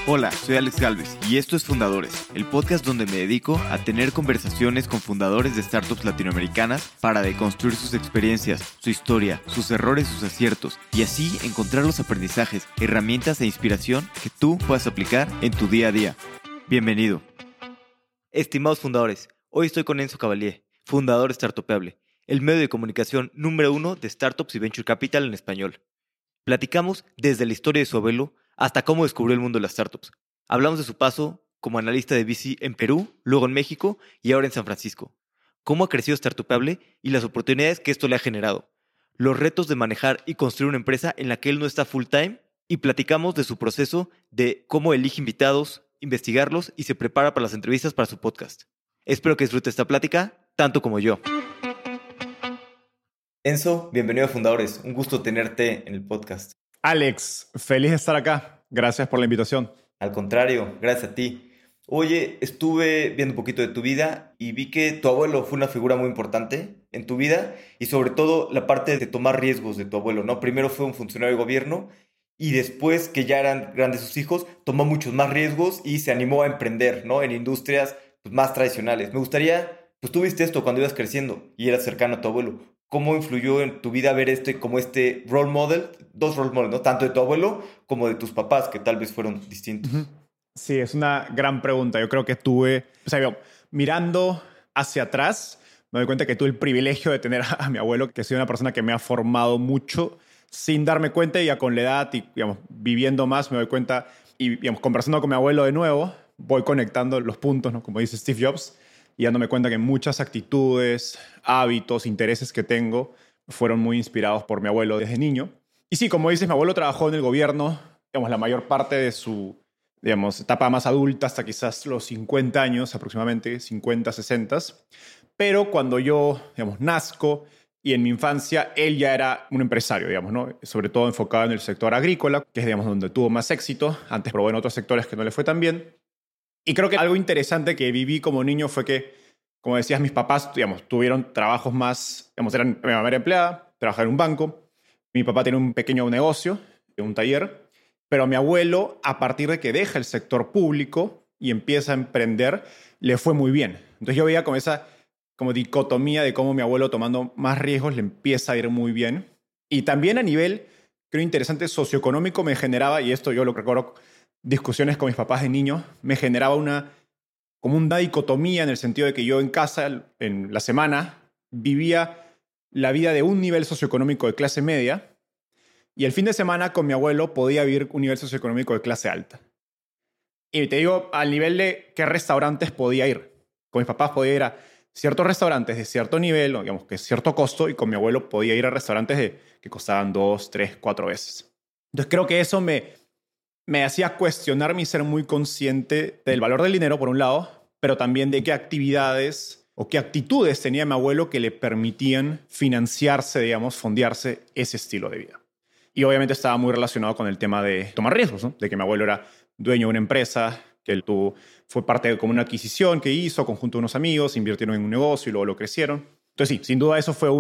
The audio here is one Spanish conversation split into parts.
Hola, soy Alex Galvez y esto es Fundadores, el podcast donde me dedico a tener conversaciones con fundadores de startups latinoamericanas para deconstruir sus experiencias, su historia, sus errores, sus aciertos y así encontrar los aprendizajes, herramientas e inspiración que tú puedas aplicar en tu día a día. Bienvenido. Estimados fundadores, hoy estoy con Enzo Cavalier, fundador de Startupeable, el medio de comunicación número 1 de startups y venture capital en español. Platicamos desde la historia de su abuelo hasta cómo descubrió el mundo de las startups. Hablamos de su paso como analista de VC en Perú, luego en México y ahora en San Francisco. Cómo ha crecido Startupeable y las oportunidades que esto le ha generado. Los retos de manejar y construir una empresa en la que él no está full time. Y platicamos de su proceso de cómo elige invitados, investigarlos y se prepara para las entrevistas para su podcast. Espero que disfrute esta plática tanto como yo. Enzo, bienvenido a Fundadores. Un gusto tenerte en el podcast. Alex, feliz de estar acá. Gracias por la invitación. Al contrario, gracias a ti. Oye, estuve viendo un poquito de tu vida y vi que tu abuelo fue una figura muy importante en tu vida y sobre todo la parte de tomar riesgos de tu abuelo, ¿no? Primero fue un funcionario de gobierno y después que ya eran grandes sus hijos, tomó muchos más riesgos y se animó a emprender, ¿no? En industrias pues, más tradicionales. Me gustaría, pues tú viste esto cuando ibas creciendo y eras cercano a tu abuelo. ¿Cómo influyó en tu vida ver como este role model, dos role models, ¿no? Tanto de tu abuelo como de tus papás, que tal vez fueron distintos? Sí, es una gran pregunta. Yo creo que mirando hacia atrás, me doy cuenta que tuve el privilegio de tener a mi abuelo, que ha sido una persona que me ha formado mucho sin darme cuenta, y ya con la edad y viviendo más me doy cuenta y conversando con mi abuelo de nuevo, voy conectando los puntos, ¿no? Como dice Steve Jobs, y dándome cuenta que muchas actitudes, hábitos, intereses que tengo fueron muy inspirados por mi abuelo desde niño. Y sí, como dices, mi abuelo trabajó en el gobierno, la mayor parte de su, etapa más adulta, hasta quizás los 50 años aproximadamente, 50, 60. Pero cuando yo, nazco y en mi infancia, él ya era un empresario, ¿no? Sobre todo enfocado en el sector agrícola, que es, donde tuvo más éxito. Antes probó en otros sectores que no le fue tan bien. Y creo que algo interesante que viví como niño fue que, como decías, mis papás, tuvieron trabajos más, mi mamá era empleada, trabajaba en un banco, mi papá tiene un pequeño negocio, un taller, pero a mi abuelo, a partir de que deja el sector público y empieza a emprender, le fue muy bien. Entonces yo veía como esa dicotomía de cómo mi abuelo, tomando más riesgos, le empieza a ir muy bien. Y también a nivel, creo, interesante socioeconómico me generaba, y esto yo lo recuerdo, discusiones con mis papás de niño, me generaba como una dicotomía en el sentido de que yo en casa, en la semana, vivía la vida de un nivel socioeconómico de clase media y el fin de semana con mi abuelo podía vivir un nivel socioeconómico de clase alta. Y te digo, al nivel de qué restaurantes podía ir. Con mis papás podía ir a ciertos restaurantes de cierto nivel, o que cierto costo, y con mi abuelo podía ir a restaurantes que costaban 2, 3, 4 veces. Entonces creo que eso me hacía cuestionarme y ser muy consciente del valor del dinero, por un lado, pero también de qué actividades o qué actitudes tenía mi abuelo que le permitían financiarse, fondearse ese estilo de vida. Y obviamente estaba muy relacionado con el tema de tomar riesgos, ¿no? De que mi abuelo era dueño de una empresa, que él fue parte de como una adquisición que hizo conjunto de unos amigos, invirtieron en un negocio y luego lo crecieron. Entonces sí, sin duda eso fue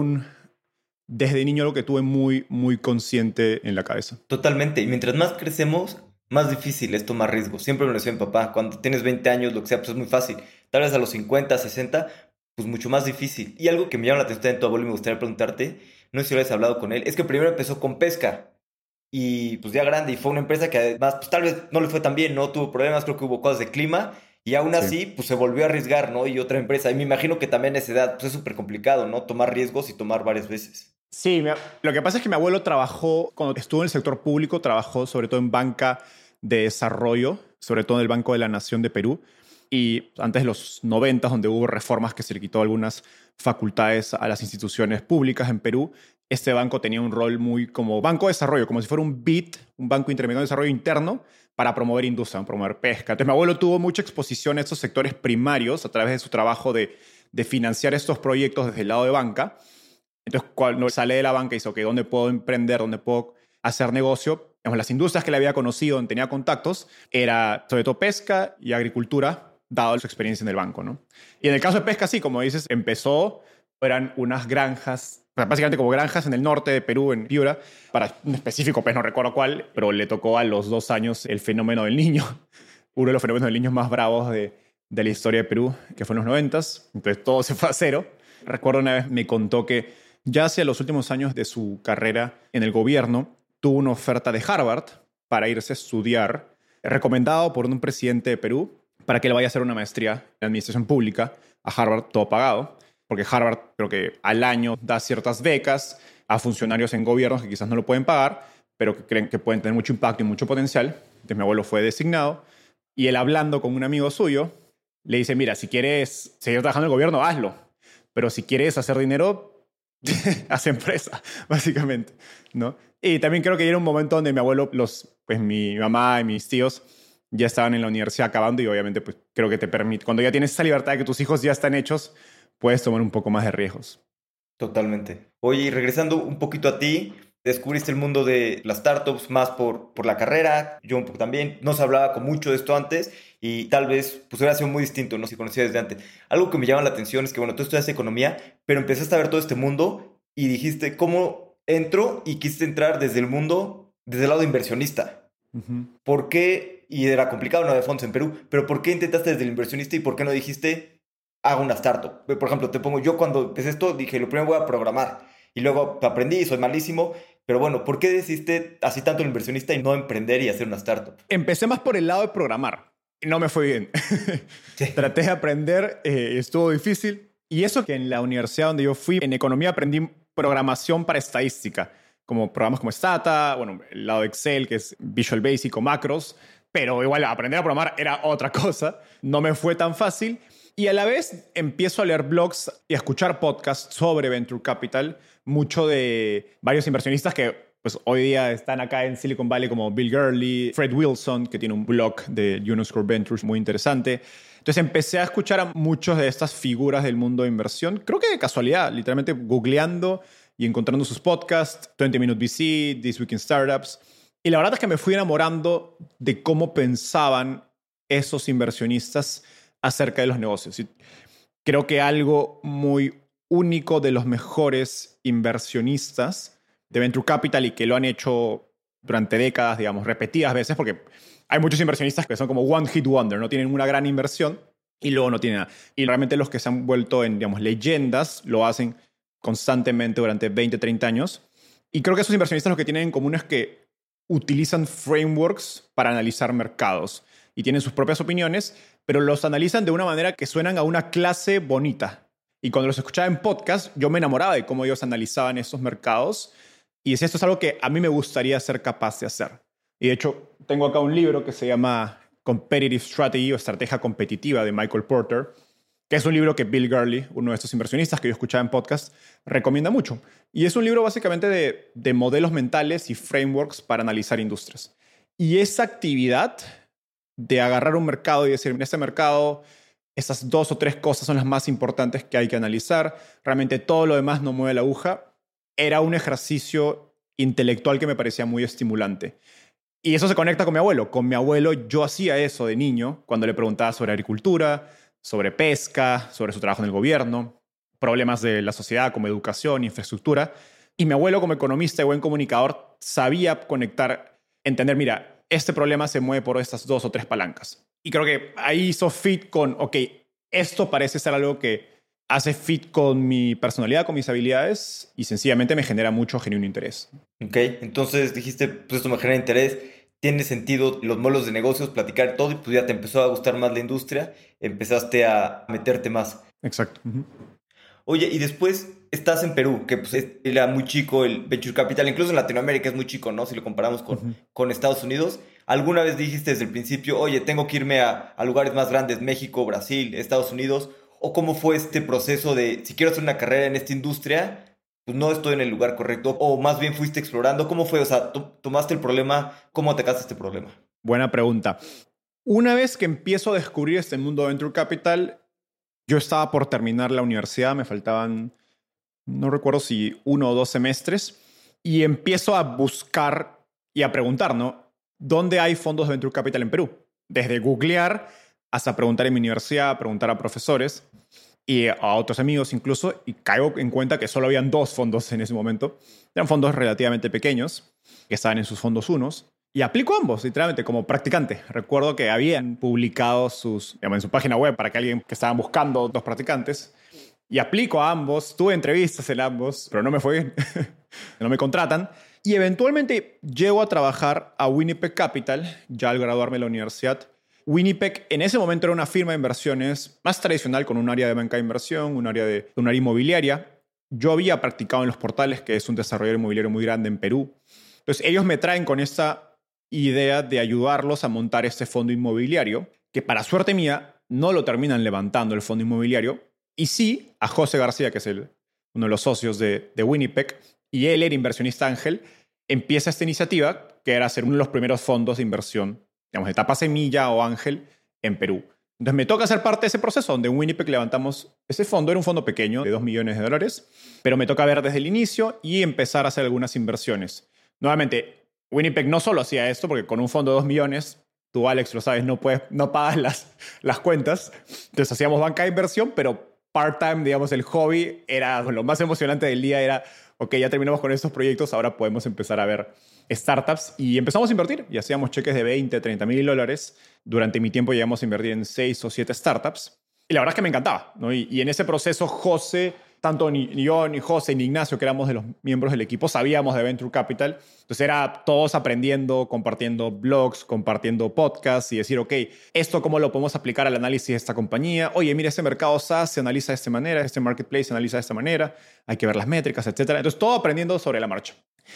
desde niño lo que tuve muy, muy consciente en la cabeza. Totalmente. Y mientras más crecemos, más difícil es tomar riesgos. Siempre me lo decía mi papá, cuando tienes 20 años, lo que sea, pues es muy fácil. Tal vez a los 50, 60, pues mucho más difícil. Y algo que me llama la atención de tu abuelo y me gustaría preguntarte, no sé si lo has hablado con él, es que primero empezó con pesca. Y pues ya grande, y fue una empresa que además, pues tal vez no le fue tan bien, no tuvo problemas, creo que hubo cosas de clima. Y aún así, pues se volvió a arriesgar, ¿no? Y otra empresa. Y me imagino que también a esa edad, pues es súper complicado, ¿no? Tomar riesgos y tomar varias veces. Sí, lo que pasa es que mi abuelo trabajó, cuando estuvo en el sector público, trabajó sobre todo en banca de desarrollo, sobre todo en el Banco de la Nación de Perú, y antes de los 90, donde hubo reformas que se le quitó algunas facultades a las instituciones públicas en Perú, este banco tenía un rol muy como banco de desarrollo, como si fuera un BID, un banco intermediario de desarrollo interno, para promover industria, promover pesca. Entonces mi abuelo tuvo mucha exposición a estos sectores primarios a través de su trabajo de financiar estos proyectos desde el lado de banca. Entonces, cuando sale de la banca y dice, ok, ¿dónde puedo emprender? ¿Dónde puedo hacer negocio? Las industrias que le había conocido, donde tenía contactos, era sobre todo pesca y agricultura, dado su experiencia en el banco, ¿no? Y en el caso de pesca, sí, como dices, eran unas granjas sea, básicamente como granjas en el norte de Perú, en Piura, para un específico pez, no recuerdo cuál, pero le tocó a los 2 años el fenómeno del Niño, uno de los fenómenos del Niño más bravos de la historia de Perú, que fue en los 90s, entonces todo se fue a cero. Recuerdo una vez me contó que ya hacia los últimos años de su carrera en el gobierno, tuvo una oferta de Harvard para irse a estudiar, recomendado por un presidente de Perú, para que le vaya a hacer una maestría en administración pública a Harvard, todo pagado, porque Harvard creo que al año da ciertas becas a funcionarios en gobiernos que quizás no lo pueden pagar, pero que creen que pueden tener mucho impacto y mucho potencial. Entonces mi abuelo fue designado y él, hablando con un amigo suyo, le dice, mira, si quieres seguir trabajando en el gobierno, hazlo, pero si quieres hacer dinero, haz empresa, básicamente, ¿no? Y también creo que era un momento donde mi abuelo, pues mi mamá y mis tíos ya estaban en la universidad acabando y obviamente pues creo que te permite, cuando ya tienes esa libertad de que tus hijos ya están hechos, puedes tomar un poco más de riesgos. Totalmente. Oye, y regresando un poquito a ti, descubriste el mundo de las startups más por la carrera, yo un poco también, no se hablaba con mucho de esto antes y tal vez pues hubiera sido muy distinto, ¿no? Si conocía desde antes. Algo que me llama la atención es que, bueno, tú estudiaste economía, pero empezaste a ver todo este mundo y dijiste, ¿cómo entro? Y quisiste entrar desde el mundo, desde el lado de inversionista. Uh-huh. ¿Por qué? Y era complicado, no había fondos en Perú, pero ¿por qué intentaste desde el inversionista y por qué no dijiste, hago una startup? Por ejemplo, te pongo, yo cuando empecé esto dije, lo primero voy a programar y luego aprendí, soy malísimo, pero bueno, ¿por qué decidiste así tanto el inversionista y no emprender y hacer una startup? Empecé más por el lado de programar. No me fue bien. Sí. Traté de aprender, estuvo difícil. Y eso que en la universidad donde yo fui, en economía, aprendí programación para estadística, como programas como Stata, bueno, el lado de Excel, que es Visual Basic o macros, pero igual aprender a programar era otra cosa. No me fue tan fácil. Y a la vez empiezo a leer blogs y a escuchar podcasts sobre Venture Capital, mucho de varios inversionistas que pues, hoy día están acá en Silicon Valley, como Bill Gurley, Fred Wilson, que tiene un blog de Uniscore Ventures muy interesante. Entonces empecé a escuchar a muchos de estas figuras del mundo de inversión, creo que de casualidad, literalmente googleando y encontrando sus podcasts, 20 Minute VC, This Week in Startups. Y la verdad es que me fui enamorando de cómo pensaban esos inversionistas acerca de los negocios. Y creo que algo muy único de los mejores inversionistas de Venture Capital y que lo han hecho durante décadas, digamos, repetidas veces, porque hay muchos inversionistas que son como one hit wonder, no tienen una gran inversión y luego no tienen nada. Y realmente los que se han vuelto en, digamos, leyendas lo hacen constantemente durante 20, 30 años. Y creo que esos inversionistas lo que tienen en común es que utilizan frameworks para analizar mercados y tienen sus propias opiniones, pero los analizan de una manera que suenan a una clase bonita. Y cuando los escuchaba en podcast, yo me enamoraba de cómo ellos analizaban esos mercados y decía, esto es algo que a mí me gustaría ser capaz de hacer. Y de hecho, tengo acá un libro que se llama Competitive Strategy o Estrategia Competitiva de Michael Porter, que es un libro que Bill Gurley, uno de estos inversionistas que yo escuchaba en podcast, recomienda mucho. Y es un libro básicamente de modelos mentales y frameworks para analizar industrias. Y esa actividad de agarrar un mercado y decir, en este mercado, esas 2 o 3 cosas son las más importantes que hay que analizar, realmente todo lo demás no mueve la aguja, era un ejercicio intelectual que me parecía muy estimulante. Y eso se conecta con mi abuelo. Con mi abuelo yo hacía eso de niño, cuando le preguntaba sobre agricultura, sobre pesca, sobre su trabajo en el gobierno, problemas de la sociedad como educación, infraestructura. Y mi abuelo, como economista y buen comunicador, sabía conectar, entender, mira, este problema se mueve por estas 2 o 3 palancas. Y creo que ahí hizo fit con, ok, esto parece ser algo que hace fit con mi personalidad, con mis habilidades y sencillamente me genera mucho genuino interés. Ok, entonces dijiste, pues esto me genera interés, tiene sentido los modelos de negocios, platicar todo y pues ya te empezó a gustar más la industria, empezaste a meterte más. Exacto. Uh-huh. Oye, y después estás en Perú, que pues era muy chico el Venture Capital, incluso en Latinoamérica es muy chico, ¿no? Si lo comparamos con Estados Unidos. ¿Alguna vez dijiste desde el principio, oye, tengo que irme a lugares más grandes, México, Brasil, Estados Unidos? ¿O cómo fue este proceso de, si quiero hacer una carrera en esta industria, pues no estoy en el lugar correcto? ¿O más bien fuiste explorando? ¿Cómo fue? O sea, tomaste el problema, ¿cómo atacaste este problema? Buena pregunta. Una vez que empiezo a descubrir este mundo de Venture Capital, yo estaba por terminar la universidad, me faltaban, no recuerdo si 1 o 2 semestres, y empiezo a buscar y a preguntar, ¿no? ¿Dónde hay fondos de Venture Capital en Perú? Desde googlear hasta preguntar en mi universidad, preguntar a profesores. y a otros amigos incluso, y caigo en cuenta que solo habían 2 fondos en ese momento. Eran fondos relativamente pequeños, que estaban en sus fondos unos, y aplico ambos, literalmente, como practicante. Recuerdo que habían publicado en su página web para que alguien que estaban buscando 2 practicantes, y aplico a ambos, tuve entrevistas en ambos, pero no me fue bien, no me contratan, y eventualmente llego a trabajar a Winnipeg Capital, ya al graduarme de la universidad. Winnipeg en ese momento era una firma de inversiones más tradicional con un área de banca de inversión, un área inmobiliaria. Yo había practicado en Los Portales, que es un desarrollador inmobiliario muy grande en Perú. Entonces ellos me traen con esta idea de ayudarlos a montar este fondo inmobiliario, que para suerte mía no lo terminan levantando el fondo inmobiliario. Y sí, a José García, que es uno de los socios de Winnipeg, y él era inversionista ángel, empieza esta iniciativa que era ser uno de los primeros fondos de inversión, digamos, de etapa semilla o ángel en Perú. Entonces me toca ser parte de ese proceso donde en Winnipeg levantamos ese fondo. Era un fondo pequeño de $2 millones, pero me toca ver desde el inicio y empezar a hacer algunas inversiones. Nuevamente, Winnipeg no solo hacía esto, porque con un fondo de 2 millones, tú, Alex, lo sabes, no pagas las cuentas. Entonces hacíamos banca de inversión, pero part-time, digamos, el hobby era lo más emocionante del día. Era, ok, ya terminamos con estos proyectos, ahora podemos empezar a ver startups, y empezamos a invertir y hacíamos cheques de $20, $30,000. Durante mi tiempo llegamos a invertir en 6 o 7 startups y la verdad es que me encantaba, ¿no? Y en ese proceso José, tanto ni yo, ni José, ni Ignacio, que éramos de los miembros del equipo, sabíamos de Venture Capital. Entonces era todos aprendiendo, compartiendo blogs, compartiendo podcasts y decir, ok, ¿esto cómo lo podemos aplicar al análisis de esta compañía? Oye, mira, este mercado SaaS se analiza de esta manera, este marketplace se analiza de esta manera, hay que ver las métricas, etc. Entonces todo aprendiendo sobre la marcha.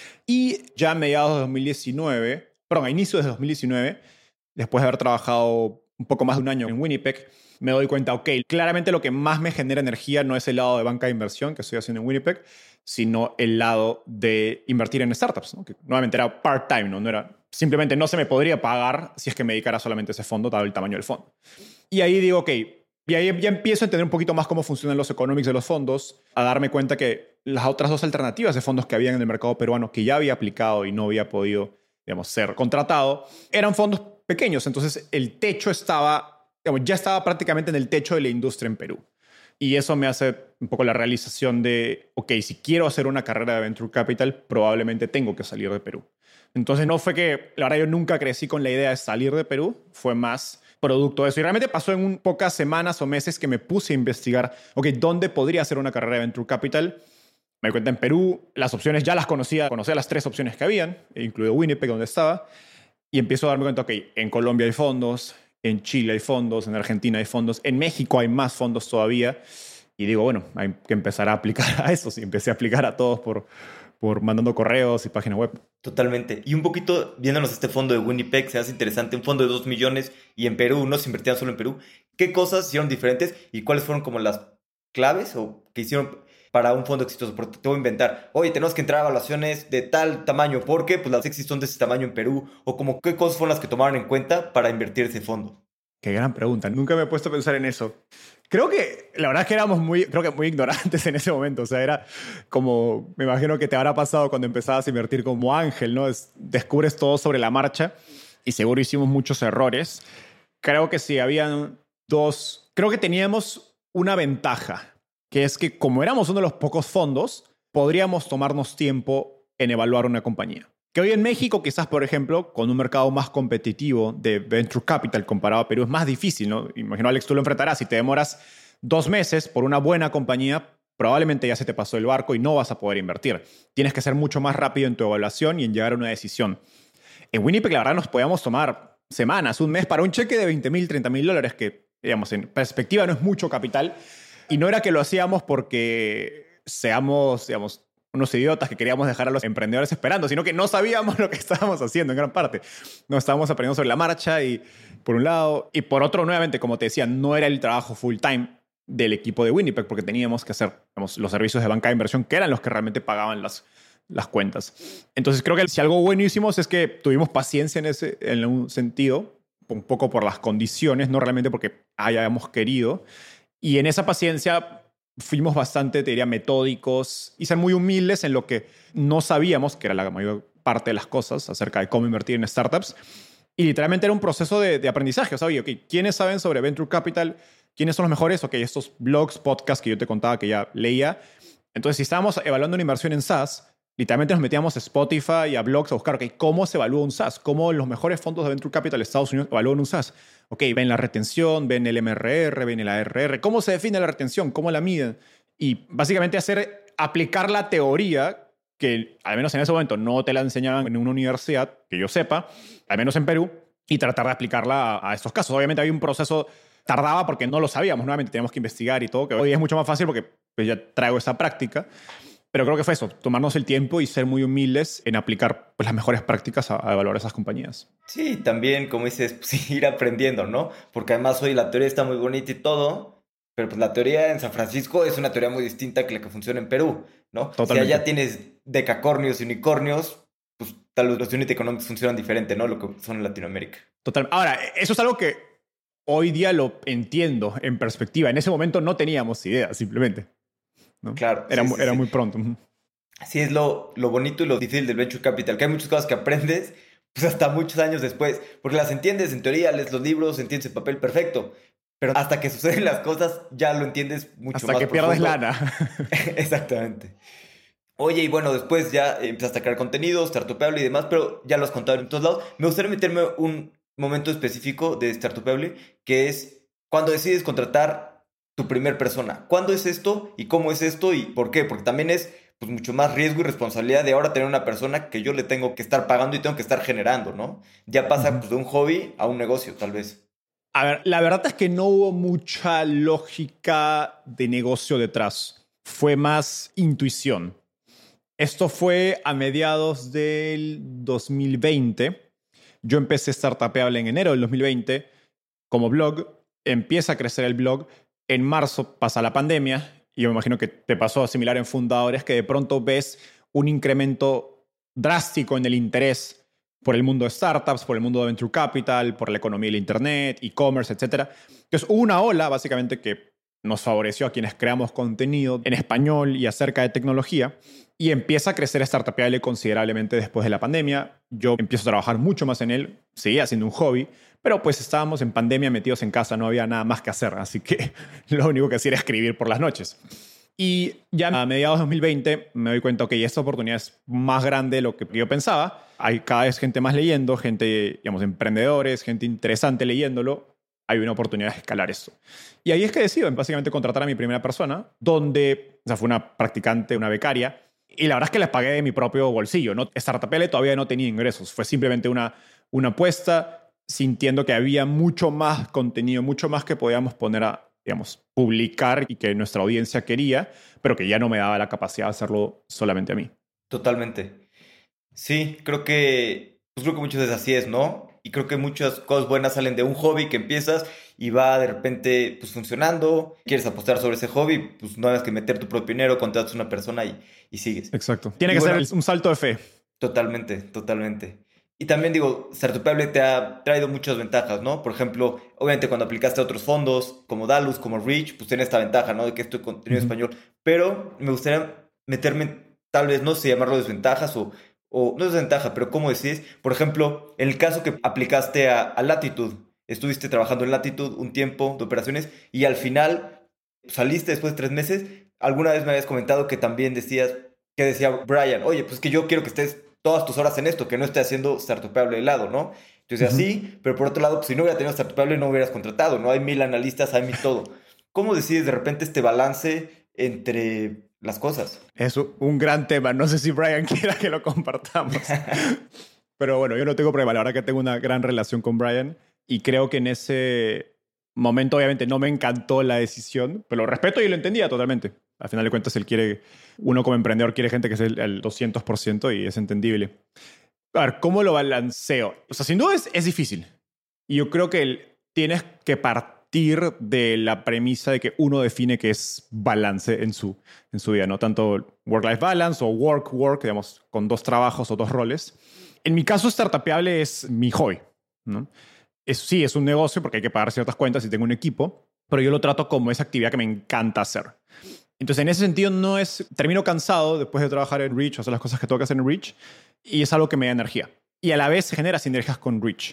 Y ya a mediados de 2019, a inicios de 2019, después de haber trabajado un poco más de un año en Winnipeg, me doy cuenta, ok, claramente lo que más me genera energía no es el lado de banca de inversión que estoy haciendo en Winnipeg, sino el lado de invertir en startups, ¿no? Que nuevamente era part-time, ¿no? Simplemente no se me podría pagar si es que me dedicara solamente a ese fondo, dado el tamaño del fondo. Y ahí digo, ok, y ahí ya empiezo a entender un poquito más cómo funcionan los economics de los fondos, a darme cuenta que las otras 2 alternativas de fondos que habían en el mercado peruano, que ya había aplicado y no había podido, digamos, ser contratado, eran fondos pequeños. Entonces el techo ya estaba prácticamente en el techo de la industria en Perú. Y eso me hace un poco la realización de, ok, si quiero hacer una carrera de Venture Capital, probablemente tengo que salir de Perú. Entonces no fue que, la verdad, yo nunca crecí con la idea de salir de Perú, fue más producto de eso. Y realmente pasó en pocas semanas o meses que me puse a investigar, ok, ¿dónde podría hacer una carrera de Venture Capital? Me di cuenta en Perú, las opciones ya las conocía las 3 opciones que habían, incluido Winnipeg, donde estaba, y empiezo a darme cuenta, ok, en Colombia hay fondos, en Chile hay fondos, en Argentina hay fondos, en México hay más fondos todavía, y digo, bueno, hay que empezar a aplicar a eso. Y empecé a aplicar a todos por mandando correos y página web. Totalmente. Y un poquito viéndonos este fondo de Winnipeg, se hace interesante, un fondo de 2 millones y en Perú, no se invertían solo en Perú. ¿Qué cosas hicieron diferentes y cuáles fueron como las claves o que hicieron para un fondo exitoso? Porque te voy a inventar, oye, tenemos que entrar a evaluaciones de tal tamaño, porque pues las exits son de ese tamaño en Perú, o como qué cosas fueron las que tomaron en cuenta para invertir ese fondo. Qué gran pregunta. Nunca me he puesto a pensar en eso. Creo que la verdad es que éramos muy ignorantes en ese momento. O sea, era como, me imagino que te habrá pasado cuando empezabas a invertir como ángel, ¿no? Descubres todo sobre la marcha y seguro hicimos muchos errores. Creo que sí, habían 2. Creo que teníamos una ventaja, que es que como éramos uno de los pocos fondos, podríamos tomarnos tiempo en evaluar una compañía. Que hoy en México, quizás, por ejemplo, con un mercado más competitivo de Venture Capital comparado a Perú, es más difícil, ¿no? Imagino, Alex, tú lo enfrentarás. Si te demoras 2 meses por una buena compañía, probablemente ya se te pasó el barco y no vas a poder invertir. Tienes que ser mucho más rápido en tu evaluación y en llegar a una decisión. En Winnipeg, la verdad, nos podíamos tomar semanas, un mes para un cheque de $20,000, $30,000, que, digamos, en perspectiva no es mucho capital. Y no era que lo hacíamos porque seamos, digamos, unos idiotas que queríamos dejar a los emprendedores esperando, sino que no sabíamos lo que estábamos haciendo en gran parte. No estábamos aprendiendo sobre la marcha, y por un lado, y por otro, nuevamente, como te decía, no era el trabajo full time del equipo de Winnipeg, porque teníamos que hacer, digamos, los servicios de banca de inversión, que eran los que realmente pagaban las cuentas. Entonces creo que si algo bueno hicimos es que tuvimos paciencia en un sentido, un poco por las condiciones, no realmente porque hayamos querido. Y en esa paciencia fuimos bastante, te diría, metódicos y ser muy humildes en lo que no sabíamos, que era la mayor parte de las cosas, acerca de cómo invertir en startups. Y literalmente era un proceso de aprendizaje. O sea, oye, okay, ¿quiénes saben sobre Venture Capital? ¿quiénes son los mejores? Ok, estos blogs, podcasts que yo te contaba que ya leía. Entonces, si estábamos evaluando una inversión en SaaS, literalmente nos metíamos a Spotify y a blogs a buscar, ok, ¿cómo se evalúa un SaaS? ¿Cómo los mejores fondos de Venture Capital de Estados Unidos evalúan un SaaS? Ok, ven la retención, ven el MRR, ven el ARR. ¿Cómo se define la retención? ¿Cómo la miden? Y básicamente aplicar la teoría que, al menos en ese momento, no te la enseñaban en una universidad, que yo sepa, al menos en Perú, y tratar de aplicarla a estos casos. Obviamente había un proceso, tardaba porque no lo sabíamos, nuevamente teníamos que investigar y todo, que hoy es mucho más fácil porque pues, ya traigo esa práctica. Pero creo que fue eso, tomarnos el tiempo y ser muy humildes en aplicar pues, las mejores prácticas a evaluar esas compañías. Sí, también, como dices, pues, ir aprendiendo, ¿no? Porque además hoy la teoría está muy bonita y todo, pero pues la teoría en San Francisco es una teoría muy distinta que la que funciona en Perú, ¿no? Totalmente. Si allá tienes decacornios y unicornios, pues tal vez los unit economics funcionan diferente, ¿no? Lo que son en Latinoamérica. Total. Ahora, eso es algo que hoy día lo entiendo en perspectiva. En ese momento no teníamos idea, simplemente, ¿no? Claro. Era Sí. muy pronto. Así es lo bonito y lo difícil del Venture Capital, que hay muchas cosas que aprendes pues hasta muchos años después, porque las entiendes en teoría, lees los libros, entiendes el papel perfecto, pero hasta que suceden las cosas ya lo entiendes mucho Hasta más que profundo. pierdes lana. Exactamente. Oye, y bueno, después ya empezaste a crear contenido, Startupeable y demás, pero ya lo has contado en todos lados. Me gustaría meterme un momento específico de Startupeable, que es cuando decides contratar tu primer persona. ¿Cuándo es esto y cómo es esto y por qué? Porque también es pues mucho más riesgo y responsabilidad de ahora tener una persona que yo le tengo que estar pagando y tengo que estar generando, ¿no? Ya pasa pues, de un hobby a un negocio, tal vez. A ver, la verdad es que no hubo mucha lógica de negocio detrás. Fue más intuición. Esto fue a mediados del 2020. Yo empecé Startupeable en enero del 2020 como blog. Empieza a crecer el blog. En marzo pasa la pandemia. Y yo me imagino que te pasó similar en Fundadores, que de pronto ves un incremento drástico en el interés por el mundo de startups, por el mundo de venture capital, por la economía del internet, e-commerce, etc. Entonces hubo una ola, básicamente, que nos favoreció a quienes creamos contenido en español y acerca de tecnología, y empieza a crecer Startupeable considerablemente después de la pandemia. Yo empiezo a trabajar mucho más en él, seguía siendo un hobby, pero pues estábamos en pandemia metidos en casa, no había nada más que hacer, así que lo único que hacía era escribir por las noches. Y ya a mediados de 2020 me doy cuenta que esta oportunidad es más grande de lo que yo pensaba. Hay cada vez gente más leyendo, gente, digamos, emprendedores, gente interesante leyéndolo. Hay una oportunidad de escalar esto. Y ahí es que decido básicamente contratar a mi primera persona, donde, o sea, fue una practicante, una becaria, y la verdad es que les pagué de mi propio bolsillo, ¿no? Startupeable todavía no tenía ingresos, fue simplemente una apuesta, sintiendo que había mucho más contenido, mucho más que podíamos poner a, digamos, publicar y que nuestra audiencia quería, pero que ya no me daba la capacidad de hacerlo solamente a mí. Totalmente. Sí, creo que muchas veces así es, ¿no? Y creo que muchas cosas buenas salen de un hobby que empiezas y va de repente pues funcionando, quieres apostar sobre ese hobby, pues no tienes que meter tu propio dinero, contratas a una persona y sigues. Exacto. Tiene Y que bueno, ser un salto de fe. totalmente. Y también digo, Startupeable te ha traído muchas ventajas, ¿no? Por ejemplo, obviamente cuando aplicaste a otros fondos como Dalus, como Reach, pues tiene esta ventaja, ¿no? De que esto es contenido en español. Pero me gustaría meterme, tal vez, no sé, llamarlo desventajas o no desventaja, pero ¿cómo decís? Por ejemplo, en el caso que aplicaste a Latitude, estuviste trabajando en Latitude un tiempo de operaciones y al final saliste después de 3 meses. Alguna vez me habías comentado que también decía Brian, oye, pues que yo quiero que estés todas tus horas en esto, que no esté haciendo Startupeable de lado, ¿no? Entonces así, pero por otro lado, pues, si no hubiera tenido Startupeable no hubieras contratado, ¿no? Hay 1000 analistas, hay 1000 todo. ¿Cómo decides de repente este balance entre las cosas? Es un gran tema. No sé si Brian quiera que lo compartamos. Pero bueno, yo no tengo problema. La verdad que tengo una gran relación con Brian y creo que en ese momento obviamente no me encantó la decisión, pero lo respeto y lo entendía totalmente. Al final de cuentas, uno como emprendedor quiere gente que es el 200% y es entendible. A ver, ¿cómo lo balanceo? O sea, sin duda es difícil. Y yo creo que tienes que partir de la premisa de que uno define que es balance en su vida, ¿no? Tanto work-life balance o work, digamos, con 2 trabajos o 2 roles. En mi caso, Startupeable es mi hobby, ¿no? Sí, es un negocio porque hay que pagar ciertas cuentas y tengo un equipo, pero yo lo trato como esa actividad que me encanta hacer. Entonces, en ese sentido, termino cansado después de trabajar en Reach, hacer las cosas que tengo que hacer en Reach, y es algo que me da energía. Y a la vez se genera sinergias con Reach.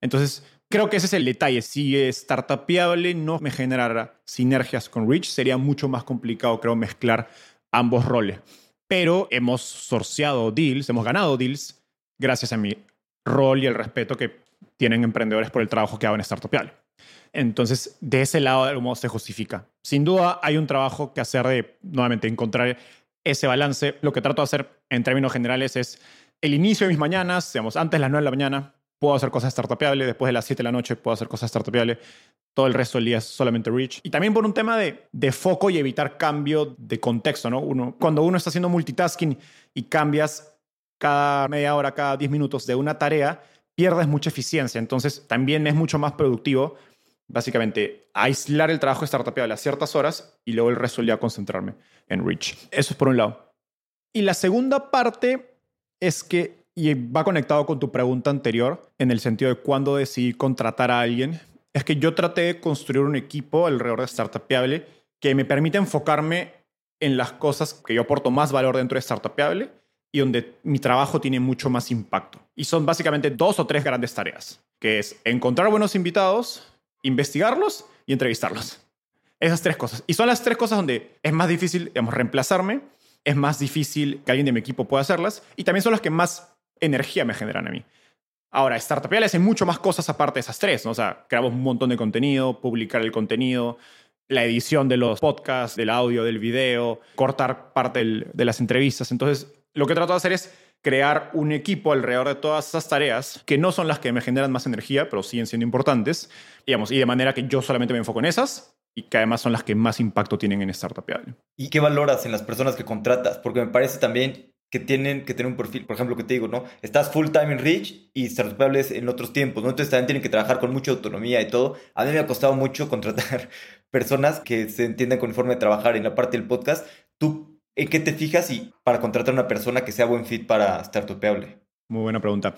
Entonces, creo que ese es el detalle. Si Startupiable no me generara sinergias con Reach, sería mucho más complicado, creo, mezclar ambos roles. Pero hemos sourceado deals, hemos ganado deals gracias a mi rol y el respeto que tienen emprendedores por el trabajo que hago en Startupiable. Entonces, de ese lado, de algún modo se justifica. Sin duda, hay un trabajo que hacer de, nuevamente, encontrar ese balance. Lo que trato de hacer en términos generales es el inicio de mis mañanas, digamos, antes de las 9 de la mañana, puedo hacer cosas startupiables, después de las 7 de la noche puedo hacer cosas startupiables, todo el resto del día es solamente Reach. Y también por un tema de foco y evitar cambio de contexto, ¿no? Cuando uno está haciendo multitasking y cambias cada media hora, cada 10 minutos de una tarea, pierdes mucha eficiencia. Entonces, también es mucho más productivo, básicamente, aislar el trabajo startupiable a ciertas horas y luego el resto del día concentrarme en Reach. Eso es por un lado. Y la segunda parte es que, y va conectado con tu pregunta anterior, en el sentido de cuándo decidí contratar a alguien, es que yo traté de construir un equipo alrededor de Startupiable que me permite enfocarme en las cosas que yo aporto más valor dentro de Startupiable y donde mi trabajo tiene mucho más impacto. Y son básicamente 2 o 3 grandes tareas, que es encontrar buenos invitados, investigarlos y entrevistarlos. Esas 3 cosas. Y son las 3 cosas donde es más difícil, digamos, reemplazarme, es más difícil que alguien de mi equipo pueda hacerlas y también son las que más energía me generan a mí. Ahora, Startupiable hace mucho más cosas aparte de esas 3, ¿no? O sea, creamos un montón de contenido, publicar el contenido, la edición de los podcasts, del audio, del video, cortar parte de las entrevistas. Entonces, lo que trato de hacer es crear un equipo alrededor de todas esas tareas que no son las que me generan más energía, pero siguen siendo importantes, digamos, y de manera que yo solamente me enfoco en esas y que además son las que más impacto tienen en Startupiable. ¿Y qué valoras en las personas que contratas? Porque me parece también que tienen que tener un perfil, por ejemplo, que te digo, ¿no? Estás full time en Reach y Startupiables en otros tiempos, ¿no? Entonces también tienen que trabajar con mucha autonomía y todo. A mí me ha costado mucho contratar personas que se entiendan con mi forma de trabajar en la parte del podcast. ¿Tú en qué te fijas para contratar a una persona que sea buen fit para Startupiable? Muy buena pregunta.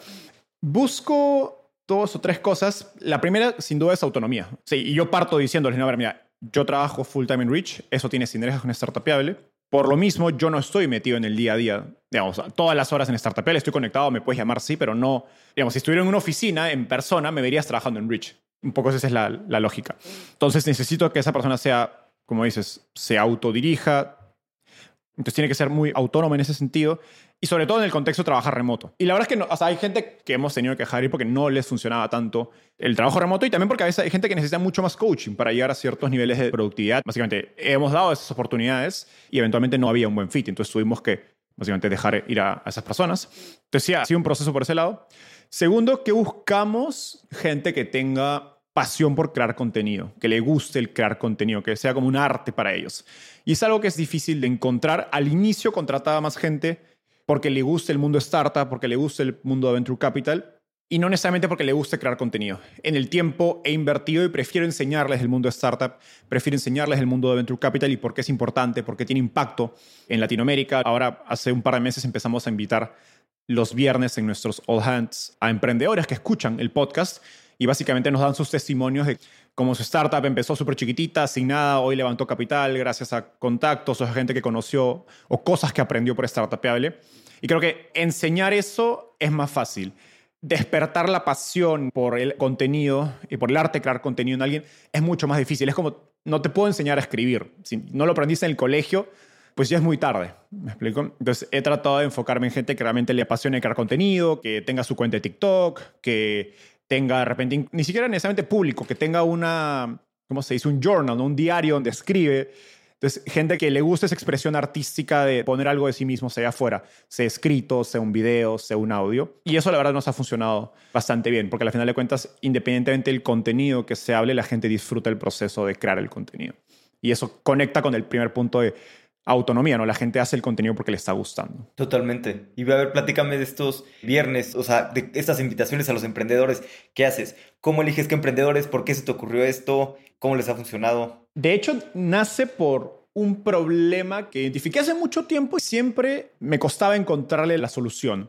Busco 2 o 3 cosas. La primera, sin duda, es autonomía. Sí, y yo parto diciéndoles, no, a ver, mira, yo trabajo full time en Reach, eso tiene sinergias con Startupiable. Por lo mismo, yo no estoy metido en el día a día. Digamos, todas las horas en Startupiable estoy conectado, me puedes llamar, sí, pero no. Digamos, si estuviera en una oficina, en persona, me verías trabajando en Reach. Un poco esa es la lógica. Entonces, necesito que esa persona sea, como dices, se autodirija. Entonces, tiene que ser muy autónoma en ese sentido. Y sobre todo en el contexto de trabajar remoto. Y la verdad es que no, o sea, hay gente que hemos tenido que dejar ir porque no les funcionaba tanto el trabajo remoto y también porque a veces hay gente que necesita mucho más coaching para llegar a ciertos niveles de productividad. Básicamente, hemos dado esas oportunidades y eventualmente no había un buen fit. Entonces tuvimos que básicamente dejar ir a esas personas. Entonces sí, ha sido un proceso por ese lado. Segundo, que buscamos gente que tenga pasión por crear contenido, que le guste el crear contenido, que sea como un arte para ellos. Y es algo que es difícil de encontrar. Al inicio contrataba más gente porque le gusta el mundo startup, porque le gusta el mundo de venture capital y no necesariamente porque le guste crear contenido. En el tiempo he invertido y prefiero enseñarles el mundo de startup, prefiero enseñarles el mundo de venture capital y por qué es importante, por qué tiene impacto en Latinoamérica. Ahora, hace un par de meses empezamos a invitar los viernes en nuestros All Hands a emprendedores que escuchan el podcast y básicamente nos dan sus testimonios de cómo su startup empezó súper chiquitita, sin nada, hoy levantó capital gracias a contactos o gente que conoció o cosas que aprendió por Startupiable. Y creo que enseñar eso es más fácil. Despertar la pasión por el contenido y por el arte de crear contenido en alguien es mucho más difícil. Es como, no te puedo enseñar a escribir. Si no lo aprendiste en el colegio, pues ya es muy tarde. ¿Me explico? Entonces he tratado de enfocarme en gente que realmente le apasione crear contenido, que tenga su cuenta de TikTok, que tenga de repente, ni siquiera necesariamente público, que tenga una, ¿cómo se dice? Un journal, ¿no? Un diario donde escribe. Entonces, gente que le gusta esa expresión artística de poner algo de sí mismo sea afuera, sea escrito, sea un video, sea un audio. Y eso la verdad nos ha funcionado bastante bien, porque al final de cuentas, independientemente del contenido que se hable, la gente disfruta el proceso de crear el contenido. Y eso conecta con el primer punto de autonomía, ¿no? La gente hace el contenido porque le está gustando. Totalmente. Y a ver, platícame de estos viernes, o sea, de estas invitaciones a los emprendedores. ¿Qué haces? ¿Cómo eliges qué emprendedores? ¿Por qué se te ocurrió esto? ¿Cómo les ha funcionado? De hecho, nace por un problema que identifiqué hace mucho tiempo y siempre me costaba encontrarle la solución.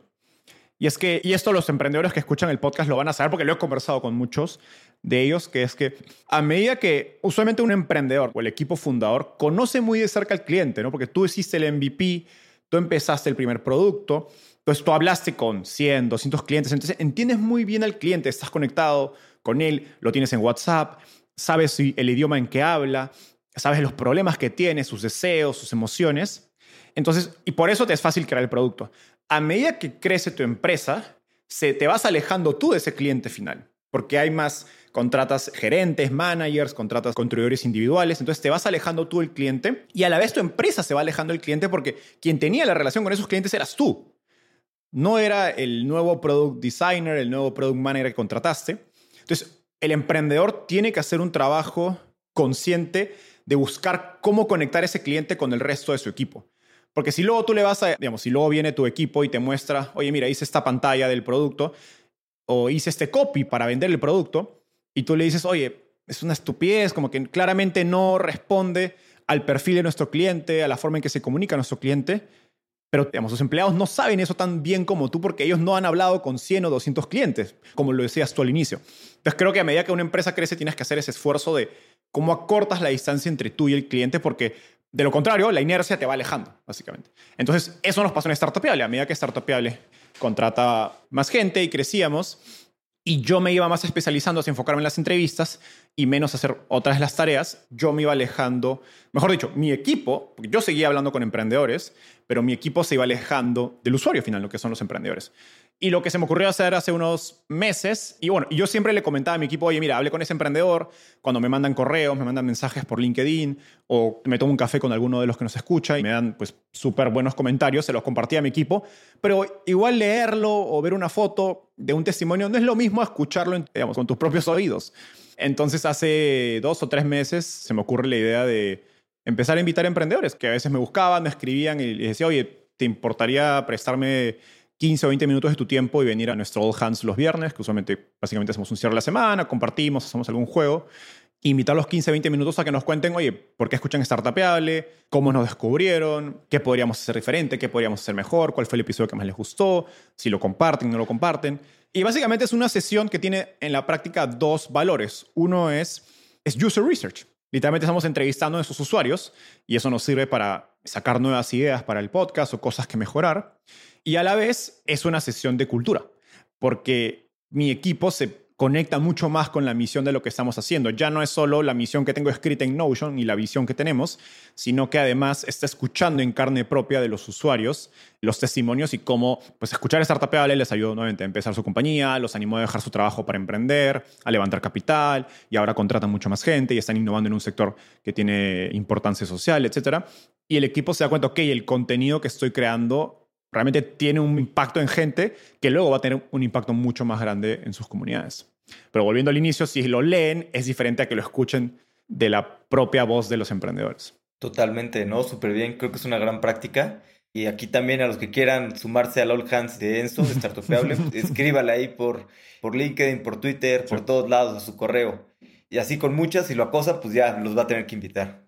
Y es que, y esto los emprendedores que escuchan el podcast lo van a saber porque lo he conversado con muchos de ellos, que es que a medida que usualmente un emprendedor o el equipo fundador conoce muy de cerca al cliente, ¿no? Porque tú hiciste el MVP, tú empezaste el primer producto, Entonces tú hablaste con 100, 200 clientes, entonces entiendes muy bien al cliente, estás conectado con él, lo tienes en WhatsApp, sabes el idioma en que habla, sabes los problemas que tiene, sus deseos, sus emociones. Entonces, y por eso te es fácil crear el producto. A medida que crece tu empresa, te vas alejando tú de ese cliente final, porque hay más, contratas gerentes, managers, contratas contribuidores individuales, entonces te vas alejando tú del cliente y a la vez tu empresa se va alejando del cliente porque quien tenía la relación con esos clientes eras tú. No era el nuevo product designer, el nuevo product manager que contrataste. Entonces, el emprendedor tiene que hacer un trabajo consciente de buscar cómo conectar ese cliente con el resto de su equipo. Porque si luego tú le vas a, digamos, si luego viene tu equipo y te muestra, oye, mira, hice esta pantalla del producto o hice este copy para vender el producto y tú le dices, oye, es una estupidez, como que claramente no responde al perfil de nuestro cliente, a la forma en que se comunica nuestro cliente. Pero, digamos, los empleados no saben eso tan bien como tú porque ellos no han hablado con 100 o 200 clientes, como lo decías tú al inicio. Entonces, creo que a medida que una empresa crece, tienes que hacer ese esfuerzo de cómo acortas la distancia entre tú y el cliente porque, de lo contrario, la inercia te va alejando, básicamente. Entonces, eso nos pasó en Startupiable. A medida que Startupiable contrata más gente y crecíamos, y yo me iba más especializando hacia enfocarme en las entrevistas y menos hacer otras de las tareas, yo me iba alejando, mejor dicho, mi equipo, porque yo seguía hablando con emprendedores, pero mi equipo se iba alejando del usuario final, lo que son los emprendedores. Y lo que se me ocurrió hacer hace unos meses, y bueno, yo siempre le comentaba a mi equipo, oye, mira, hablé con ese emprendedor, cuando me mandan correos, me mandan mensajes por LinkedIn, o me tomo un café con alguno de los que nos escucha y me dan pues súper buenos comentarios, se los compartí a mi equipo, pero igual leerlo o ver una foto de un testimonio no es lo mismo a escucharlo, digamos, con tus propios oídos. Entonces hace 2 o 3 meses se me ocurre la idea de empezar a invitar a emprendedores, que a veces me buscaban, me escribían y les decía, oye, ¿te importaría prestarme 15 o 20 minutos de tu tiempo y venir a nuestro All Hands los viernes, que usualmente básicamente hacemos un cierre de la semana, compartimos, hacemos algún juego, invitarlos 15 o 20 minutos a que nos cuenten, oye, ¿por qué escuchan Startupiable? ¿Cómo nos descubrieron? ¿Qué podríamos hacer diferente? ¿Qué podríamos hacer mejor? ¿Cuál fue el episodio que más les gustó? Si lo comparten, no lo comparten. Y básicamente es una sesión que tiene en la práctica 2 valores. Uno es user research. Literalmente estamos entrevistando a esos usuarios y eso nos sirve para sacar nuevas ideas para el podcast o cosas que mejorar. Y a la vez es una sesión de cultura, porque mi equipo se conecta mucho más con la misión de lo que estamos haciendo. Ya no es solo la misión que tengo escrita en Notion y la visión que tenemos, sino que además está escuchando en carne propia de los usuarios los testimonios y cómo pues, escuchar Startupiable les ayudó nuevamente a empezar su compañía, los animó a dejar su trabajo para emprender, a levantar capital y ahora contratan mucho más gente y están innovando en un sector que tiene importancia social, etc. Y el equipo se da cuenta, ok, el contenido que estoy creando realmente tiene un impacto en gente que luego va a tener un impacto mucho más grande en sus comunidades. Pero volviendo al inicio, si lo leen, es diferente a que lo escuchen de la propia voz de los emprendedores. Totalmente, ¿no? Súper bien. Creo que es una gran práctica. Y aquí también a los que quieran sumarse al All Hands de Enzo, de Startupiable, escríbale ahí por LinkedIn, por Twitter, por todos lados, a su correo. Y así con muchas, si lo acosa, pues ya los va a tener que invitar.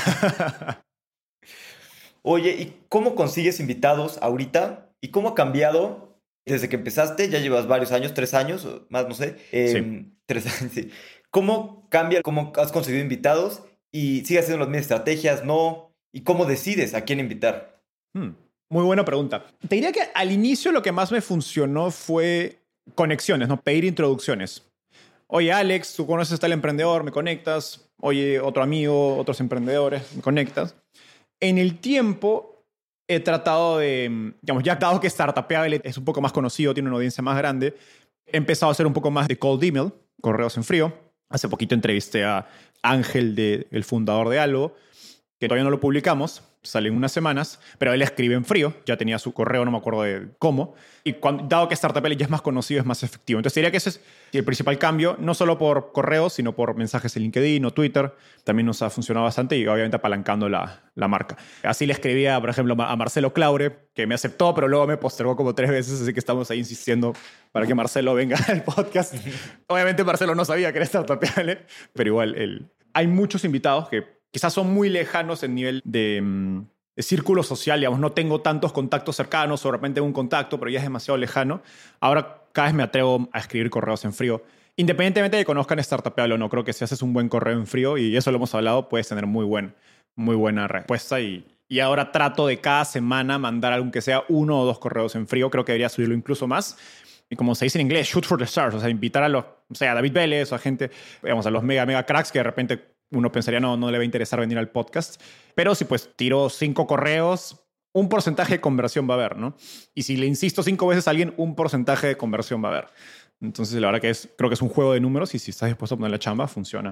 Oye, ¿y cómo consigues invitados ahorita? ¿Y cómo ha cambiado desde que empezaste? Ya llevas varios años, 3 años, más no sé. Sí. 3 años, sí. ¿Cómo cambia? ¿Cómo has conseguido invitados? ¿Y sigues haciendo las mismas estrategias? ¿No? ¿Y cómo decides a quién invitar? Muy buena pregunta. Te diría que al inicio lo que más me funcionó fue conexiones, ¿no? Pedir introducciones. Oye, Alex, tú conoces a tal emprendedor, me conectas. Oye, otro amigo, otros emprendedores, me conectas. En el tiempo he tratado de, digamos, ya dado que Startupiable es un poco más conocido, tiene una audiencia más grande, he empezado a hacer un poco más de cold email, correos en frío. Hace poquito entrevisté a Ángel, el fundador de Algo, que todavía no lo publicamos, sale en unas semanas, pero él escribe en frío, ya tenía su correo, no me acuerdo de cómo, y dado que Startupiable ya es más conocido, es más efectivo. Entonces diría que ese es el principal cambio, no solo por correos, sino por mensajes en LinkedIn o Twitter, también nos ha funcionado bastante y obviamente apalancando la marca. Así le escribía, por ejemplo, a Marcelo Claure, que me aceptó, pero luego me postergó como 3 veces, así que estamos ahí insistiendo para que Marcelo venga al podcast. Obviamente Marcelo no sabía que era Startupiable, pero igual hay muchos invitados que quizás son muy lejanos en nivel de círculo social, digamos, no tengo tantos contactos cercanos, o de repente un contacto, pero ya es demasiado lejano. Ahora cada vez me atrevo a escribir correos en frío. Independientemente de que conozcan Startupiable o no, creo que si haces un buen correo en frío, y eso lo hemos hablado, puedes tener muy buena respuesta y Y ahora trato de cada semana mandar aunque sea 1 o 2 correos en frío. Creo que debería subirlo incluso más. Y como se dice en inglés, shoot for the stars. O sea, invitar a a David Vélez o a gente, digamos, a los mega cracks que de repente uno pensaría no le va a interesar venir al podcast. Pero si pues tiro 5 correos, un porcentaje de conversión va a haber, ¿no? Y si le insisto 5 veces a alguien, un porcentaje de conversión va a haber. Entonces, la verdad que creo que es un juego de números y si estás dispuesto a poner la chamba, funciona.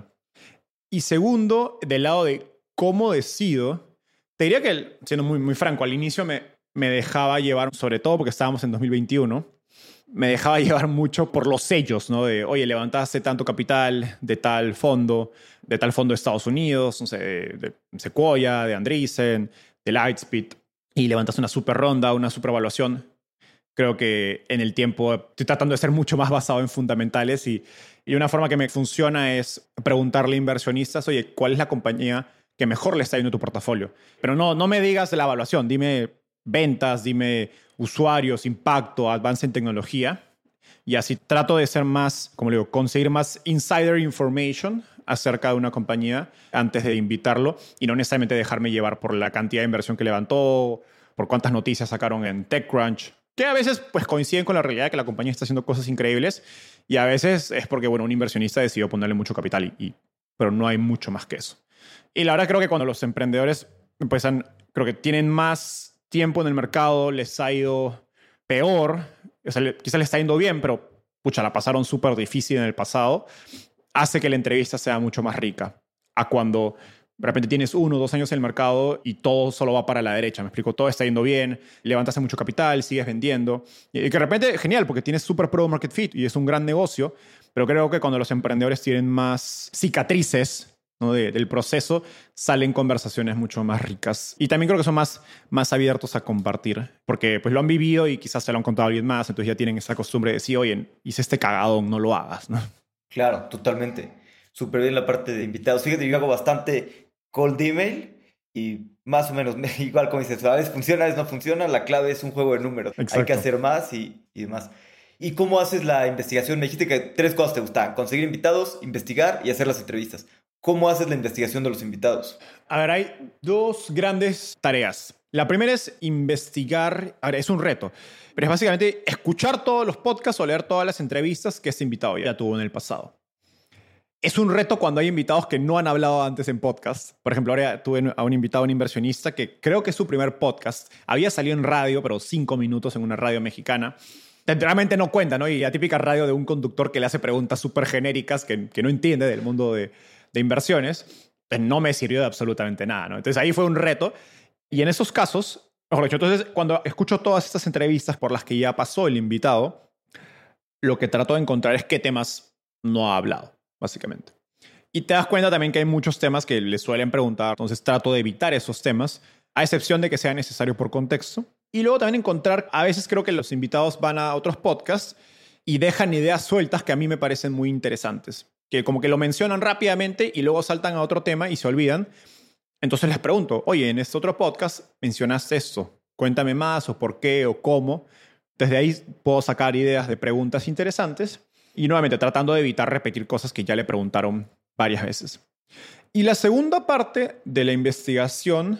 Y segundo, del lado de cómo decido, te diría que, siendo muy franco, al inicio me dejaba llevar, sobre todo porque estábamos en 2021, me dejaba llevar mucho por los sellos, ¿no? De, oye, levantaste tanto capital de tal fondo de Estados Unidos, no sé, de Sequoia, de Andreessen, de Lightspeed, y levantaste una super ronda, una super evaluación. Creo que en el tiempo estoy tratando de ser mucho más basado en fundamentales y una forma que me funciona es preguntarle a inversionistas, oye, ¿cuál es la compañía que mejor le está yendo a tu portafolio? Pero no me digas de la evaluación, dime ventas, dime usuarios, impacto, avance en tecnología. Y así trato de ser más, como le digo, conseguir más insider information acerca de una compañía antes de invitarlo y no necesariamente dejarme llevar por la cantidad de inversión que levantó, por cuántas noticias sacaron en TechCrunch, que a veces pues coinciden con la realidad de que la compañía está haciendo cosas increíbles y a veces es porque, bueno, un inversionista decidió ponerle mucho capital, pero no hay mucho más que eso. Y la verdad creo que cuando los emprendedores empiezan, creo que tienen más tiempo en el mercado, les ha ido peor, o sea, quizás les está yendo bien, pero pucha, la pasaron súper difícil en el pasado, hace que la entrevista sea mucho más rica a cuando de repente tienes 1 o 2 años en el mercado y todo solo va para la derecha. Me explico, todo está yendo bien, levantaste mucho capital, sigues vendiendo. Y que de repente, genial, porque tienes super product market fit y es un gran negocio, pero creo que cuando los emprendedores tienen más cicatrices, ¿no? del proceso, salen conversaciones mucho más ricas. Y también creo que son más abiertos a compartir, porque pues lo han vivido y quizás se lo han contado a alguien más, entonces ya tienen esa costumbre de decir, oye, hice este cagadón, no lo hagas, ¿no? Claro, totalmente. Súper bien la parte de invitados. Fíjate, yo hago bastante cold email y más o menos igual como dices, a veces funciona, a veces no funciona, la clave es un juego de números. Exacto. Hay que hacer más y demás. ¿Y cómo haces la investigación? Me dijiste que 3 cosas te gustaban: conseguir invitados, investigar y hacer las entrevistas. ¿Cómo haces la investigación de los invitados? A ver, hay 2 grandes tareas. La primera es investigar, a ver, es un reto, pero es básicamente escuchar todos los podcasts o leer todas las entrevistas que este invitado ya tuvo en el pasado. Es un reto cuando hay invitados que no han hablado antes en podcast. Por ejemplo, ahora tuve a un invitado, un inversionista, que creo que es su primer podcast. Había salido en radio, pero 5 minutos en una radio mexicana. Realmente no cuenta, ¿no? Y la típica radio de un conductor que le hace preguntas súper genéricas que no entiende del mundo de inversiones, pues no me sirvió de absolutamente nada, ¿no? Entonces ahí fue un reto. Y en esos casos, mejor dicho, entonces cuando escucho todas estas entrevistas por las que ya pasó el invitado, lo que trato de encontrar es qué temas no ha hablado, básicamente. Y te das cuenta también que hay muchos temas que le suelen preguntar, entonces trato de evitar esos temas, a excepción de que sea necesario por contexto. Y luego también encontrar, a veces creo que los invitados van a otros podcasts y dejan ideas sueltas que a mí me parecen muy interesantes, que como que lo mencionan rápidamente y luego saltan a otro tema y se olvidan. Entonces les pregunto, oye, en este otro podcast mencionaste esto, cuéntame más o por qué o cómo. Desde ahí puedo sacar ideas de preguntas interesantes y nuevamente tratando de evitar repetir cosas que ya le preguntaron varias veces. Y la segunda parte de la investigación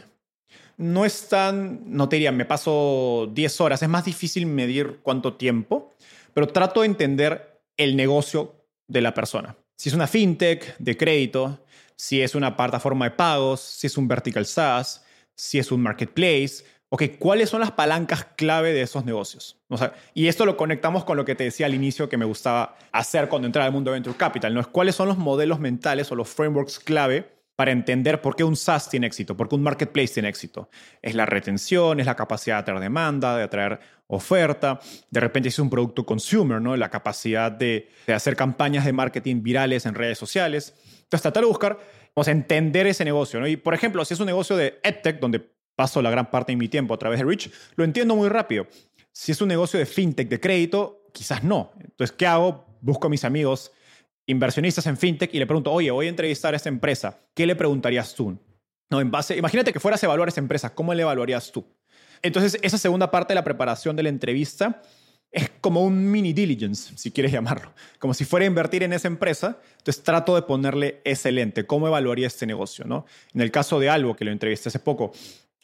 no es tan, no te diría, me paso 10 horas, es más difícil medir cuánto tiempo, pero trato de entender el negocio de la persona. Si es una fintech de crédito, si es una plataforma de pagos, si es un vertical SaaS, si es un marketplace. Ok, ¿cuáles son las palancas clave de esos negocios? O sea, y esto lo conectamos con lo que te decía al inicio que me gustaba hacer cuando entraba al mundo de Venture Capital, ¿no? ¿Cuáles son los modelos mentales o los frameworks clave para entender por qué un SaaS tiene éxito, por qué un marketplace tiene éxito? Es la retención, es la capacidad de atraer demanda, de atraer oferta. De repente es un producto consumer, ¿no? La capacidad de hacer campañas de marketing virales en redes sociales. Entonces, tratar de buscar, o sea, entender ese negocio, ¿no? Y, por ejemplo, si es un negocio de EdTech, donde paso la gran parte de mi tiempo a través de Rich, lo entiendo muy rápido. Si es un negocio de fintech de crédito, quizás no. Entonces, ¿qué hago? Busco a mis amigos inversionistas en fintech y le pregunto, oye, voy a entrevistar a esta empresa. ¿Qué le preguntarías tú? No, imagínate que fueras a evaluar esa empresa. ¿Cómo le evaluarías tú? Entonces, esa segunda parte de la preparación de la entrevista es como un mini diligence, si quieres llamarlo. Como si fuera a invertir en esa empresa. Entonces trato de ponerle ese lente. ¿Cómo evaluaría este negocio, ¿no? En el caso de Albo, que lo entrevisté hace poco,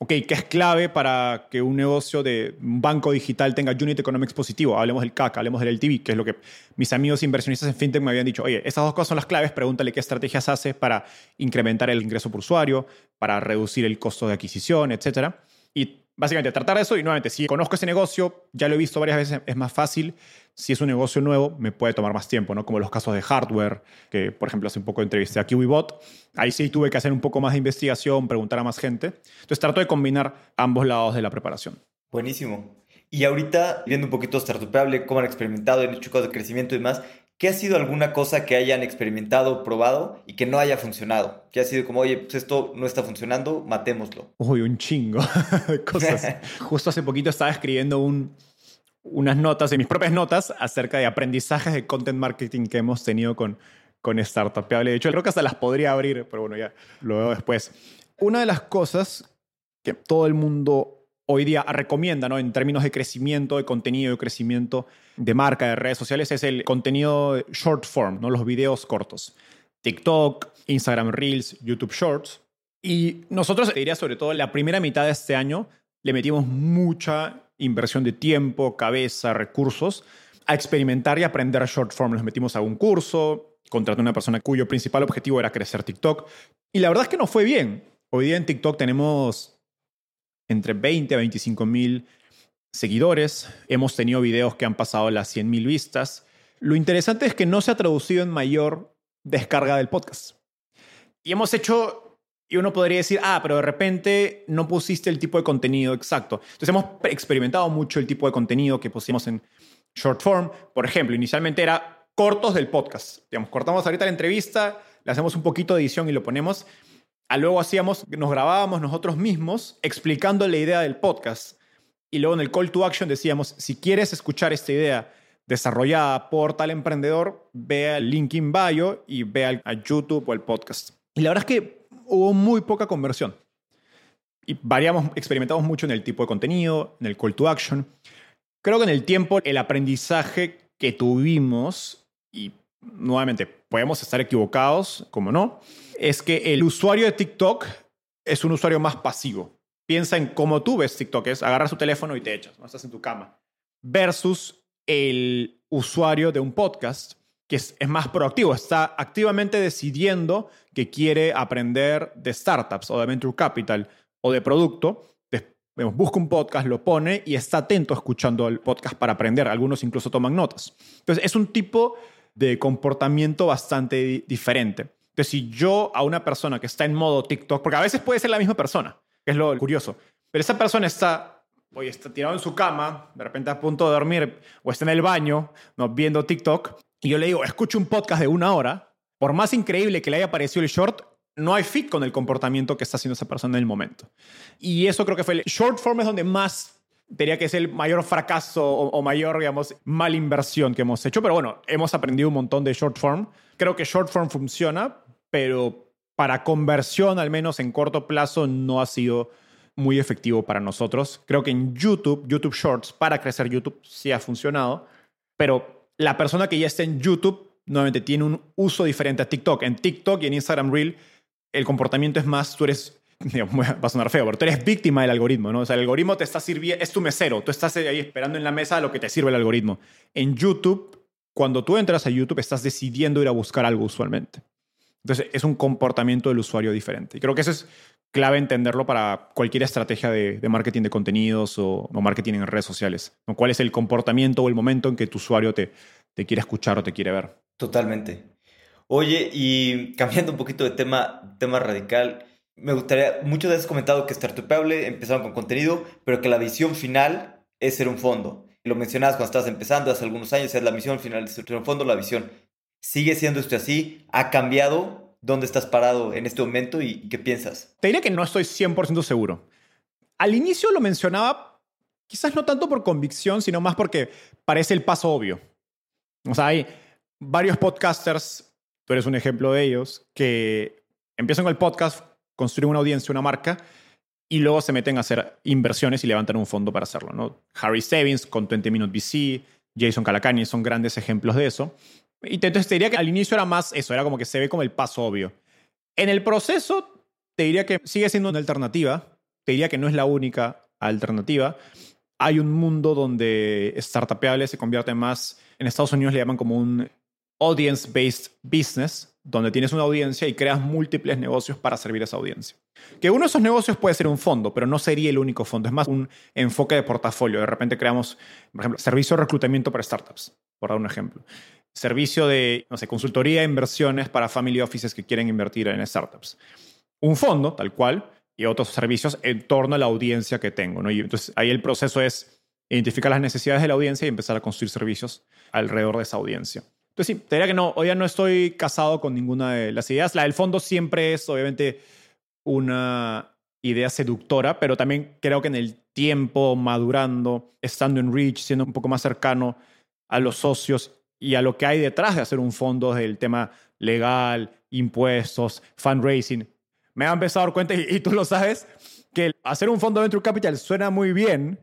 ok, ¿qué es clave para que un negocio de un banco digital tenga unit economics positivo? Hablemos del CAC, hablemos del LTV, que es lo que mis amigos inversionistas en fintech me habían dicho. Oye, estas dos cosas son las claves, pregúntale qué estrategias hace para incrementar el ingreso por usuario, para reducir el costo de adquisición, etcétera. Y básicamente tratar de eso, y nuevamente, si conozco ese negocio, ya lo he visto varias veces, es más fácil. Si es un negocio nuevo, me puede tomar más tiempo, ¿no? Como los casos de hardware, que por ejemplo hace un poco entrevisté a KiwiBot. Ahí sí tuve que hacer un poco más de investigación, preguntar a más gente. Entonces trato de combinar ambos lados de la preparación. Buenísimo. Y ahorita, viendo un poquito Startupable, cómo han experimentado, han hecho cosas de crecimiento y demás, ¿qué ha sido alguna cosa que hayan experimentado, probado y que no haya funcionado? Que ha sido como, oye, pues esto no está funcionando, matémoslo. Uy, un chingo de cosas. Justo hace poquito estaba escribiendo unas notas, en mis propias notas, acerca de aprendizajes de content marketing que hemos tenido con Startupable. De hecho, creo que hasta las podría abrir, pero bueno, ya lo veo después. Una de las cosas que todo el mundo hoy día recomienda, ¿no? En términos de crecimiento, de contenido, de crecimiento de marca, de redes sociales, es el contenido short form, ¿no? Los videos cortos. TikTok, Instagram Reels, YouTube Shorts. Y nosotros, te diría sobre todo, la primera mitad de este año le metimos mucha inversión de tiempo, cabeza, recursos a experimentar y aprender short form. Nos metimos a un curso, contraté a una persona cuyo principal objetivo era crecer TikTok. Y la verdad es que nos fue bien. Hoy día en TikTok tenemos entre 20 a 25 mil seguidores. Hemos tenido videos que han pasado las 100 mil vistas. Lo interesante es que no se ha traducido en mayor descarga del podcast. Y hemos hecho, y uno podría decir, pero de repente no pusiste el tipo de contenido exacto. Entonces hemos experimentado mucho el tipo de contenido que pusimos en short form. Por ejemplo, inicialmente era cortos del podcast. Digamos, cortamos ahorita la entrevista, le hacemos un poquito de edición y lo ponemos. Luego nos grabábamos nosotros mismos explicando la idea del podcast. Y luego en el call to action decíamos, si quieres escuchar esta idea desarrollada por tal emprendedor, ve al link in bio y ve a YouTube o el podcast. Y la verdad es que hubo muy poca conversión. Y experimentamos mucho en el tipo de contenido, en el call to action. Creo que en el tiempo el aprendizaje que tuvimos, y nuevamente podemos estar equivocados, como no, es que el usuario de TikTok es un usuario más pasivo. Piensa en cómo tú ves TikTok, es agarrar su teléfono y te echas, ¿no? Estás en tu cama. Versus el usuario de un podcast, que es más proactivo, está activamente decidiendo que quiere aprender de startups o de venture capital o de producto. Busca un podcast, lo pone y está atento escuchando el podcast para aprender. Algunos incluso toman notas. Entonces, es un tipo de comportamiento bastante diferente. Entonces, si yo a una persona que está en modo TikTok, porque a veces puede ser la misma persona, que es lo curioso, pero esa persona está tirado en su cama, de repente a punto de dormir, o está en el baño, ¿no? Viendo TikTok, y yo le digo, escucho un podcast de 1 hora, por más increíble que le haya parecido el short, no hay fit con el comportamiento que está haciendo esa persona en el momento. Y eso creo que fue el short form, es donde más diría que es el mayor fracaso o mayor, digamos, mala inversión que hemos hecho. Pero bueno, hemos aprendido un montón de short form. Creo que short form funciona, pero para conversión, al menos en corto plazo, no ha sido muy efectivo para nosotros. Creo que en YouTube Shorts, para crecer YouTube, sí ha funcionado. Pero la persona que ya está en YouTube, nuevamente, tiene un uso diferente a TikTok. En TikTok y en Instagram Reel, el comportamiento es más, tú eres, va a sonar feo, pero tú eres víctima del algoritmo, ¿no? O sea, el algoritmo te está sirviendo, es tu mesero, tú estás ahí esperando en la mesa lo que te sirve el algoritmo. En YouTube, cuando tú entras a YouTube, estás decidiendo ir a buscar algo usualmente. Entonces, es un comportamiento del usuario diferente. Y creo que eso es clave entenderlo para cualquier estrategia de marketing de contenidos o marketing en redes sociales, ¿no? ¿Cuál es el comportamiento o el momento en que tu usuario te quiere escuchar o te quiere ver? Totalmente. Oye, y cambiando un poquito de tema radical, me gustaría, muchas veces has comentado que Startupable empezaron con contenido, pero que la visión final es ser un fondo. Lo mencionabas cuando estabas empezando hace algunos años, es la misión final, es ser un fondo, la visión. ¿Sigue siendo esto así? ¿Ha cambiado? ¿Dónde estás parado en este momento y qué piensas? Te diría que no estoy 100% seguro. Al inicio lo mencionaba, quizás no tanto por convicción, sino más porque parece el paso obvio. O sea, hay varios podcasters, tú eres un ejemplo de ellos, que empiezan con el podcast, construyen una audiencia, una marca, y luego se meten a hacer inversiones y levantan un fondo para hacerlo, ¿no? Harry Stebbins con 20 Minute VC, Jason Calacanis son grandes ejemplos de eso. Y entonces te diría que al inicio era más eso, era como que se ve como el paso obvio. En el proceso, te diría que sigue siendo una alternativa. te diría que no es la única alternativa. Hay un mundo donde Startupeable se convierte más, en Estados Unidos le llaman como un audience-based business, donde tienes una audiencia y creas múltiples negocios para servir a esa audiencia. Que uno de esos negocios puede ser un fondo, pero no sería el único fondo. Es más un enfoque de portafolio. De repente creamos, por ejemplo, servicio de reclutamiento para startups, por dar un ejemplo. Servicio de, no sé, consultoría de inversiones para family offices que quieren invertir en startups. Un fondo, tal cual, y otros servicios en torno a la audiencia que tengo, ¿no? Y entonces ahí el proceso es identificar las necesidades de la audiencia y empezar a construir servicios alrededor de esa audiencia. Entonces sí, te diría que no, hoy ya no estoy casado con ninguna de las ideas. La del fondo siempre es, obviamente, una idea seductora, pero también creo que en el tiempo, madurando, estando en Reach, siendo un poco más cercano a los socios y a lo que hay detrás de hacer un fondo del tema legal, impuestos, fundraising, me he empezado a dar cuenta, y tú lo sabes, que hacer un fondo de Venture Capital suena muy bien,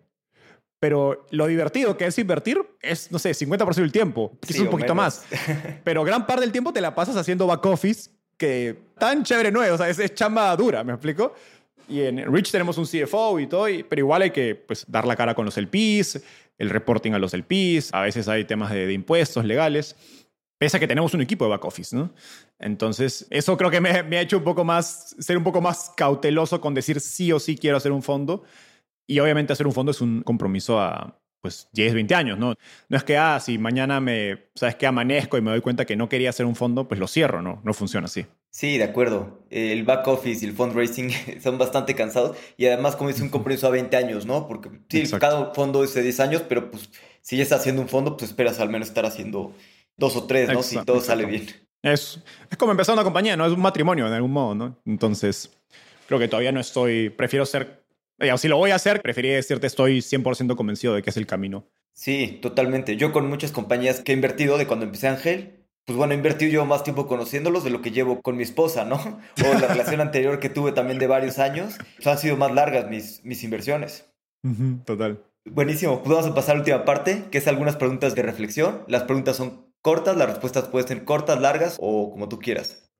pero lo divertido que es invertir es, no sé, 50% del tiempo, quizás Sí, un o poquito menos. más. Pero gran parte del tiempo te la pasas haciendo back office, que tan chévere no es, o sea, es chamba dura, ¿me explico? Y en Rich tenemos un CFO y todo, pero igual hay que pues, dar la cara con los LPs, el reporting a los LPs, a veces hay temas de impuestos legales, pese a que tenemos un equipo de back office, ¿no? Entonces, eso creo que me ha hecho un poco más, ser un poco más cauteloso con decir sí o sí quiero hacer un fondo. Y obviamente hacer un fondo es un compromiso a pues 10, 20 años, ¿no? No es que, si mañana sabes que amanezco y me doy cuenta que no quería hacer un fondo, pues lo cierro, ¿no? No funciona así. Sí, de acuerdo. El back office y el fundraising son bastante cansados y además como es un compromiso a 20 años, ¿no? Porque sí, Exacto. cada fondo es de 10 años, pero pues si ya estás haciendo un fondo, pues esperas al menos estar haciendo 2 o 3, ¿no? Si todo sale bien. Es como empezar una compañía, ¿no? Es un matrimonio en algún modo, ¿no? Entonces, creo que todavía no prefiero ser, si lo voy a hacer, preferiría decirte estoy 100% convencido de que es el camino. Sí, totalmente. Yo con muchas compañías que he invertido de cuando empecé Ángel, pues bueno, he invertido yo más tiempo conociéndolos de lo que llevo con mi esposa, ¿no? O la relación anterior que tuve también de varios años, pues han sido más largas mis inversiones. Total. Buenísimo, pues vamos a pasar a la última parte, que es algunas preguntas de reflexión. Las preguntas son cortas, las respuestas pueden ser cortas, largas o como tú quieras.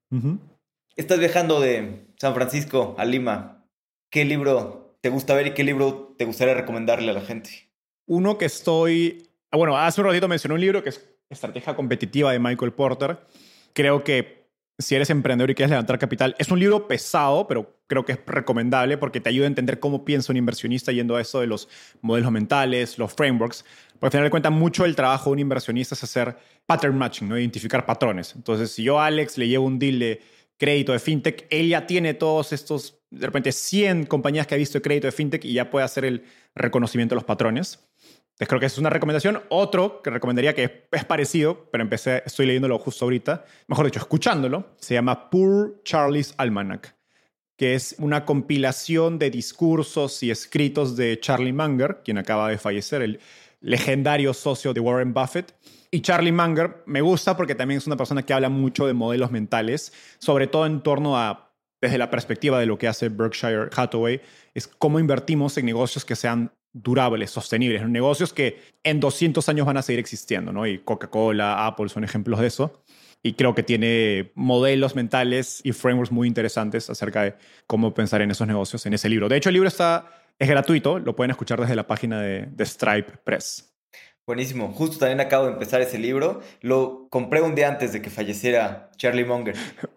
Estás viajando de San Francisco a Lima. ¿Qué libro te gusta ver y qué libro te gustaría recomendarle a la gente? Uno que bueno, hace un ratito mencioné un libro que es Estrategia Competitiva de Michael Porter. Creo que si eres emprendedor y quieres levantar capital, es un libro pesado, pero creo que es recomendable porque te ayuda a entender cómo piensa un inversionista yendo a eso de los modelos mentales, los frameworks. Porque al final de cuentas, mucho del trabajo de un inversionista es hacer pattern matching, ¿no? Identificar patrones. Entonces, si yo a Alex le llevo un deal de crédito de fintech, él ya tiene todos estos, de repente, 100 compañías que ha visto de crédito de fintech y ya puede hacer el reconocimiento de los patrones. Entonces creo que es una recomendación. Otro que recomendaría que es parecido, pero estoy leyéndolo justo ahorita, mejor dicho, escuchándolo, se llama Poor Charlie's Almanac, que es una compilación de discursos y escritos de Charlie Munger, quien acaba de fallecer, el legendario socio de Warren Buffett. Y Charlie Munger me gusta porque también es una persona que habla mucho de modelos mentales, sobre todo en torno a, desde la perspectiva de lo que hace Berkshire Hathaway, es cómo invertimos en negocios que sean durables, sostenibles, negocios que en 200 años van a seguir existiendo, ¿no? Y Coca-Cola, Apple son ejemplos de eso. Y creo que tiene modelos mentales y frameworks muy interesantes acerca de cómo pensar en esos negocios en ese libro. De hecho, el libro es gratuito, lo pueden escuchar desde la página de Stripe Press. Buenísimo. Justo también acabo de empezar ese libro. Lo compré un día antes de que falleciera Charlie Munger.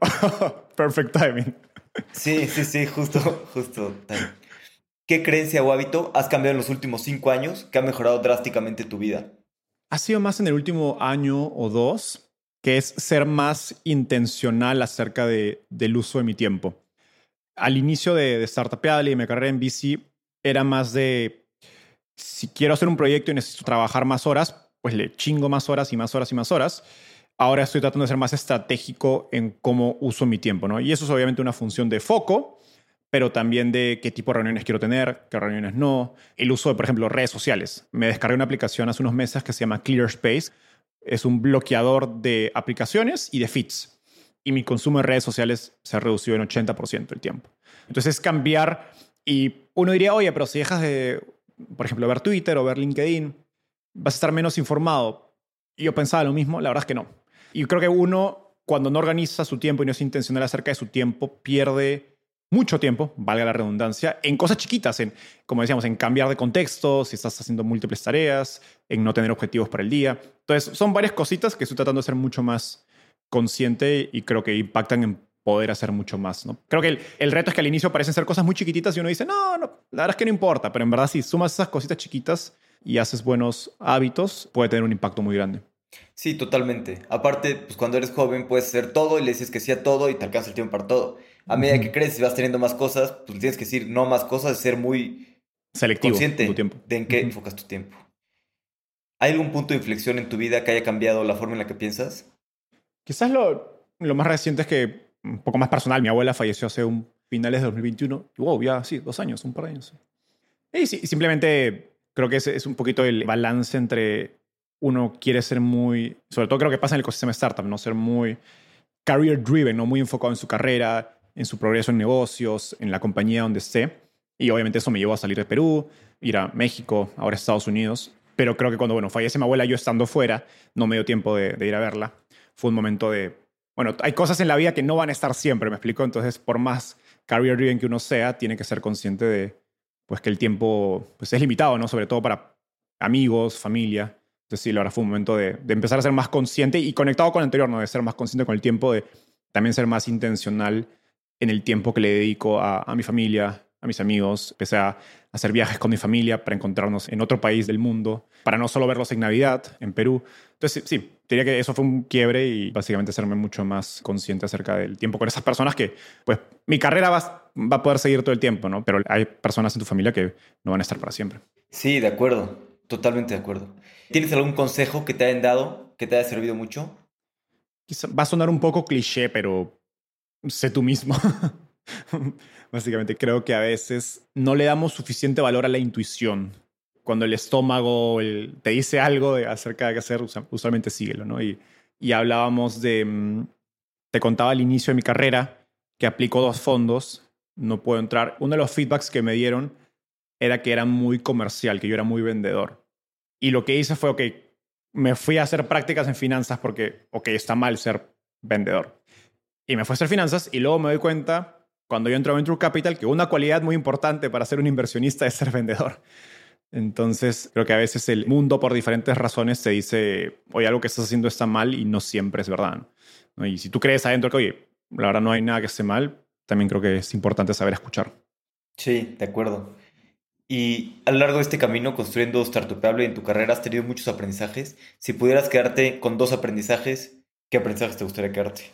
Perfect timing. Sí, justo timing. ¿Qué creencia o hábito has cambiado en los últimos 5 años que ha mejorado drásticamente tu vida? Ha sido más en el último año o dos, que es ser más intencional acerca del uso de mi tiempo. Al inicio de Startupeable y mi carrera en VC, era más de, si quiero hacer un proyecto y necesito trabajar más horas, pues le chingo más horas y más horas y más horas. Ahora estoy tratando de ser más estratégico en cómo uso mi tiempo, ¿no? Y eso es obviamente una función de foco, pero también de qué tipo de reuniones quiero tener, qué reuniones no. El uso de, por ejemplo, redes sociales. Me descargué una aplicación hace unos meses que se llama ClearSpace. Es un bloqueador de aplicaciones y de feeds. Y mi consumo de redes sociales se ha reducido en 80% el tiempo. Entonces es cambiar y uno diría, oye, pero si dejas de, por ejemplo, ver Twitter o ver LinkedIn, vas a estar menos informado. Y yo pensaba lo mismo, la verdad es que no. Y creo que uno, cuando no organiza su tiempo y no es intencional acerca de su tiempo, pierde mucho tiempo, valga la redundancia, en cosas chiquitas, como decíamos, en cambiar de contexto, si estás haciendo múltiples tareas, en no tener objetivos para el día. Entonces, son varias cositas que estoy tratando de ser mucho más consciente y creo que impactan en poder hacer mucho más, ¿no? Creo que el reto es que al inicio parecen ser cosas muy chiquititas y uno dice, no, la verdad es que no importa, pero en verdad si sumas esas cositas chiquitas y haces buenos hábitos, puede tener un impacto muy grande. Sí, totalmente. Aparte, pues cuando eres joven puedes hacer todo y le dices que sí a todo y te alcanza el tiempo para todo. A medida que creces y vas teniendo más cosas, pues le tienes que decir no más cosas, ser muy Selectivo con tu consciente tiempo. de en qué enfocas tu tiempo. ¿Hay algún punto de inflexión en tu vida que haya cambiado la forma en la que piensas? Quizás lo más reciente es que, un poco más personal, mi abuela falleció hace finales de 2021. Wow, ya sí, 2 años, un par de años. Y sí, simplemente creo que es un poquito el balance entre uno quiere ser muy, sobre todo creo que pasa en el ecosistema startup, ¿no? Ser muy career driven, ¿no? Muy enfocado en su carrera, en su progreso en negocios, en la compañía donde esté. Y obviamente eso me llevó a salir de Perú, ir a México, ahora a Estados Unidos. Pero creo que cuando, fallece mi abuela, yo estando fuera, no me dio tiempo de ir a verla. Fue un momento de, hay cosas en la vida que no van a estar siempre, ¿me explico? Entonces, por más career driven que uno sea, tiene que ser consciente de, pues, que el tiempo, pues, es limitado, ¿no? Sobre todo para amigos, familia. Entonces, sí, la verdad fue un momento de empezar a ser más consciente y conectado con el anterior, ¿no? De ser más consciente con el tiempo, de también ser más intencional en el tiempo que le dedico a mi familia, a mis amigos. Empecé a hacer viajes con mi familia para encontrarnos en otro país del mundo, para no solo verlos en Navidad, en Perú. Entonces, sí, diría que eso fue un quiebre y básicamente hacerme mucho más consciente acerca del tiempo con esas personas que, pues, mi carrera va a poder seguir todo el tiempo, ¿no? Pero hay personas en tu familia que no van a estar para siempre. Sí, de acuerdo. Totalmente de acuerdo. ¿Tienes algún consejo que te hayan dado, que te haya servido mucho? Quizá va a sonar un poco cliché, pero sé tú mismo. Básicamente creo que a veces no le damos suficiente valor a la intuición. Cuando el estómago te dice algo acerca de qué hacer, usualmente síguelo, ¿no? Y hablábamos de, te contaba al inicio de mi carrera que aplico 2 fondos, no puedo entrar. Uno de los feedbacks que me dieron era que era muy comercial, que yo era muy vendedor. Y lo que hice fue, me fui a hacer prácticas en finanzas porque, está mal ser vendedor. Y me fui a hacer finanzas y luego me doy cuenta, cuando yo entro a Venture Capital, que una cualidad muy importante para ser un inversionista es ser vendedor. Entonces, creo que a veces el mundo, por diferentes razones, te dice, oye, algo que estás haciendo está mal y no siempre es verdad, ¿no? Y si tú crees adentro que, oye, la verdad no hay nada que esté mal, también creo que es importante saber escuchar. Sí, de acuerdo. Y a lo largo de este camino, construyendo Startupable en tu carrera, has tenido muchos aprendizajes. Si pudieras quedarte con 2 aprendizajes, ¿qué aprendizajes te gustaría quedarte?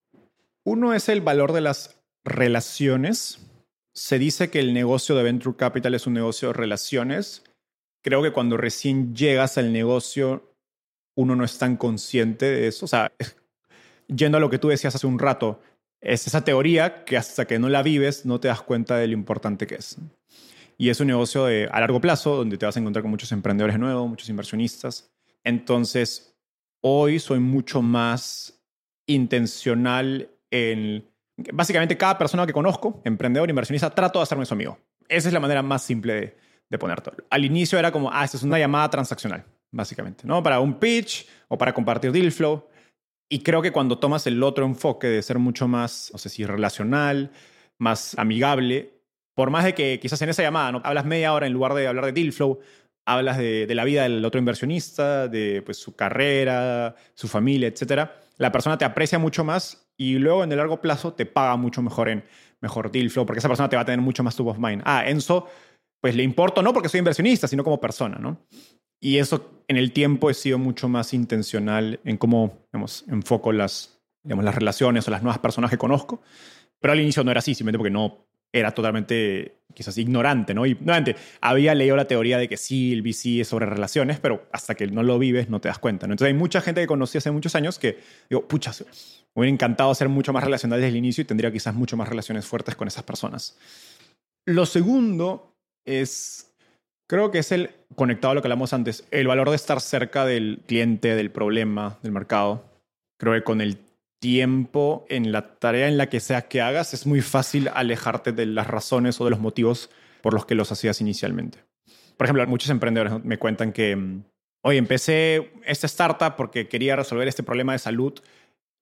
Uno es el valor de las relaciones. Se dice que el negocio de Venture Capital es un negocio de relaciones. Creo que cuando recién llegas al negocio, uno no es tan consciente de eso. O sea, yendo a lo que tú decías hace un rato, es esa teoría que hasta que no la vives no te das cuenta de lo importante que es. Y es un negocio a largo plazo donde te vas a encontrar con muchos emprendedores nuevos, muchos inversionistas. Entonces, hoy soy mucho más intencional en... Básicamente, cada persona que conozco, emprendedor, inversionista, trato de hacerme su amigo. Esa es la manera más simple de ponerte. Al inicio era como, esta es una llamada transaccional, básicamente, ¿no? Para un pitch o para compartir deal flow. Y creo que cuando tomas el otro enfoque de ser mucho más, no sé si relacional, más amigable, por más de que quizás en esa llamada, ¿no?, hablas media hora en lugar de hablar de deal flow, hablas de la vida del otro inversionista, de, pues, su carrera, su familia, etcétera, la persona te aprecia mucho más y luego en el largo plazo te paga mucho mejor en mejor deal flow, porque esa persona te va a tener mucho más top of mind. Enzo, pues le importo no porque soy inversionista, sino como persona, ¿no? Y eso en el tiempo he sido mucho más intencional en cómo, enfoco las relaciones o las nuevas personas que conozco. Pero al inicio no era así, simplemente porque no era totalmente quizás ignorante, ¿no? Y nuevamente, había leído la teoría de que sí, el VC es sobre relaciones, pero hasta que no lo vives no te das cuenta, ¿no? Entonces hay mucha gente que conocí hace muchos años que digo, pucha, me hubiera encantado ser mucho más relacional desde el inicio y tendría quizás mucho más relaciones fuertes con esas personas. Lo segundo es, creo que es el conectado a lo que hablamos antes, el valor de estar cerca del cliente, del problema, del mercado. Creo que con el tiempo, en la tarea en la que sea que hagas, es muy fácil alejarte de las razones o de los motivos por los que los hacías inicialmente. Por ejemplo, muchos emprendedores me cuentan que, oye, empecé esta startup porque quería resolver este problema de salud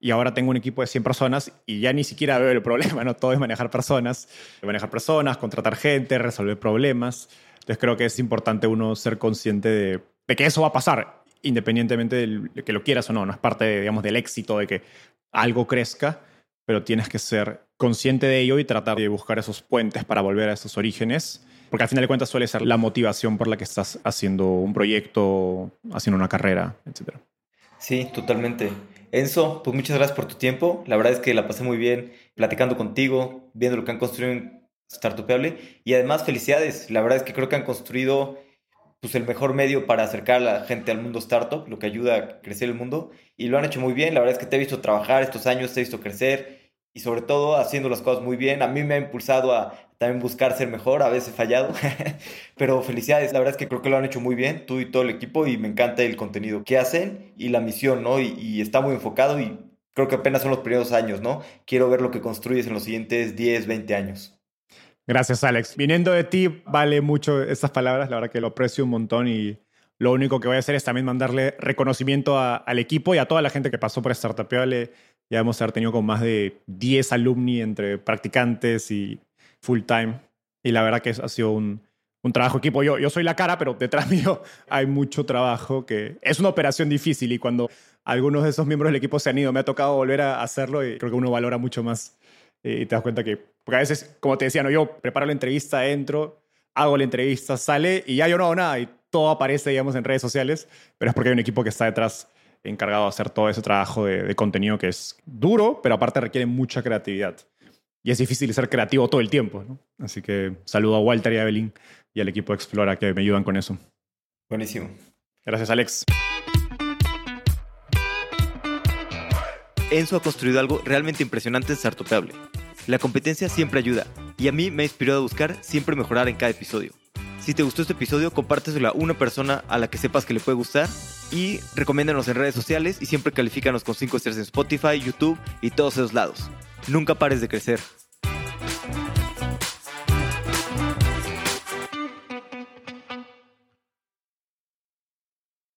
y ahora tengo un equipo de 100 personas y ya ni siquiera veo el problema, ¿no? Todo es manejar personas, contratar gente, resolver problemas. Entonces creo que es importante uno ser consciente de que eso va a pasar, independientemente de que lo quieras o no. No es parte, digamos, del éxito de que algo crezca, pero tienes que ser consciente de ello y tratar de buscar esos puentes para volver a esos orígenes, porque al final de cuentas suele ser la motivación por la que estás haciendo un proyecto, haciendo una carrera, etc. Sí, totalmente. Enzo, pues muchas gracias por tu tiempo. La verdad es que la pasé muy bien platicando contigo, viendo lo que han construido en Startupeable. Y además, felicidades. La verdad es que creo que han construido pues, el mejor medio para acercar a la gente al mundo startup, lo que ayuda a crecer el mundo. Y lo han hecho muy bien. La verdad es que te he visto trabajar estos años, te he visto crecer y sobre todo haciendo las cosas muy bien. A mí me ha impulsado a también buscar ser mejor. A veces he fallado, pero felicidades. La verdad es que creo que lo han hecho muy bien, tú y todo el equipo, y me encanta el contenido que hacen y la misión, ¿no? Y está muy enfocado y creo que apenas son los primeros años, ¿no? Quiero ver lo que construyes en los siguientes 10, 20 años. Gracias, Alex. Viniendo de ti, vale mucho estas palabras. La verdad que lo aprecio un montón y lo único que voy a hacer es también mandarle reconocimiento al equipo y a toda la gente que pasó por Startupeable. Ya hemos tenido con más de 10 alumni entre practicantes y full time. Y la verdad que ha sido un trabajo equipo. Yo soy la cara, pero detrás mío hay mucho trabajo, que es una operación difícil. Y cuando algunos de esos miembros del equipo se han ido, me ha tocado volver a hacerlo y creo que uno valora mucho más. Y te das cuenta que, porque a veces, como te decía, no, yo preparo la entrevista, entro, hago la entrevista, sale y ya yo no hago nada y todo aparece, digamos, en redes sociales, pero es porque hay un equipo que está detrás encargado de hacer todo ese trabajo de contenido que es duro, pero aparte requiere mucha creatividad. Y es difícil ser creativo todo el tiempo, ¿no? Así que saludo a Walter y a Evelyn y al equipo de Explora que me ayudan con eso. Buenísimo. Gracias, Alex. Enzo ha construido algo realmente impresionante en Startupeable. La competencia siempre ayuda y a mí me ha inspirado a buscar siempre mejorar en cada episodio. Si te gustó este episodio, compárteselo a una persona a la que sepas que le puede gustar y recomiéndanos en redes sociales y siempre califícanos con 5 estrellas en Spotify, YouTube y todos esos lados. Nunca pares de crecer.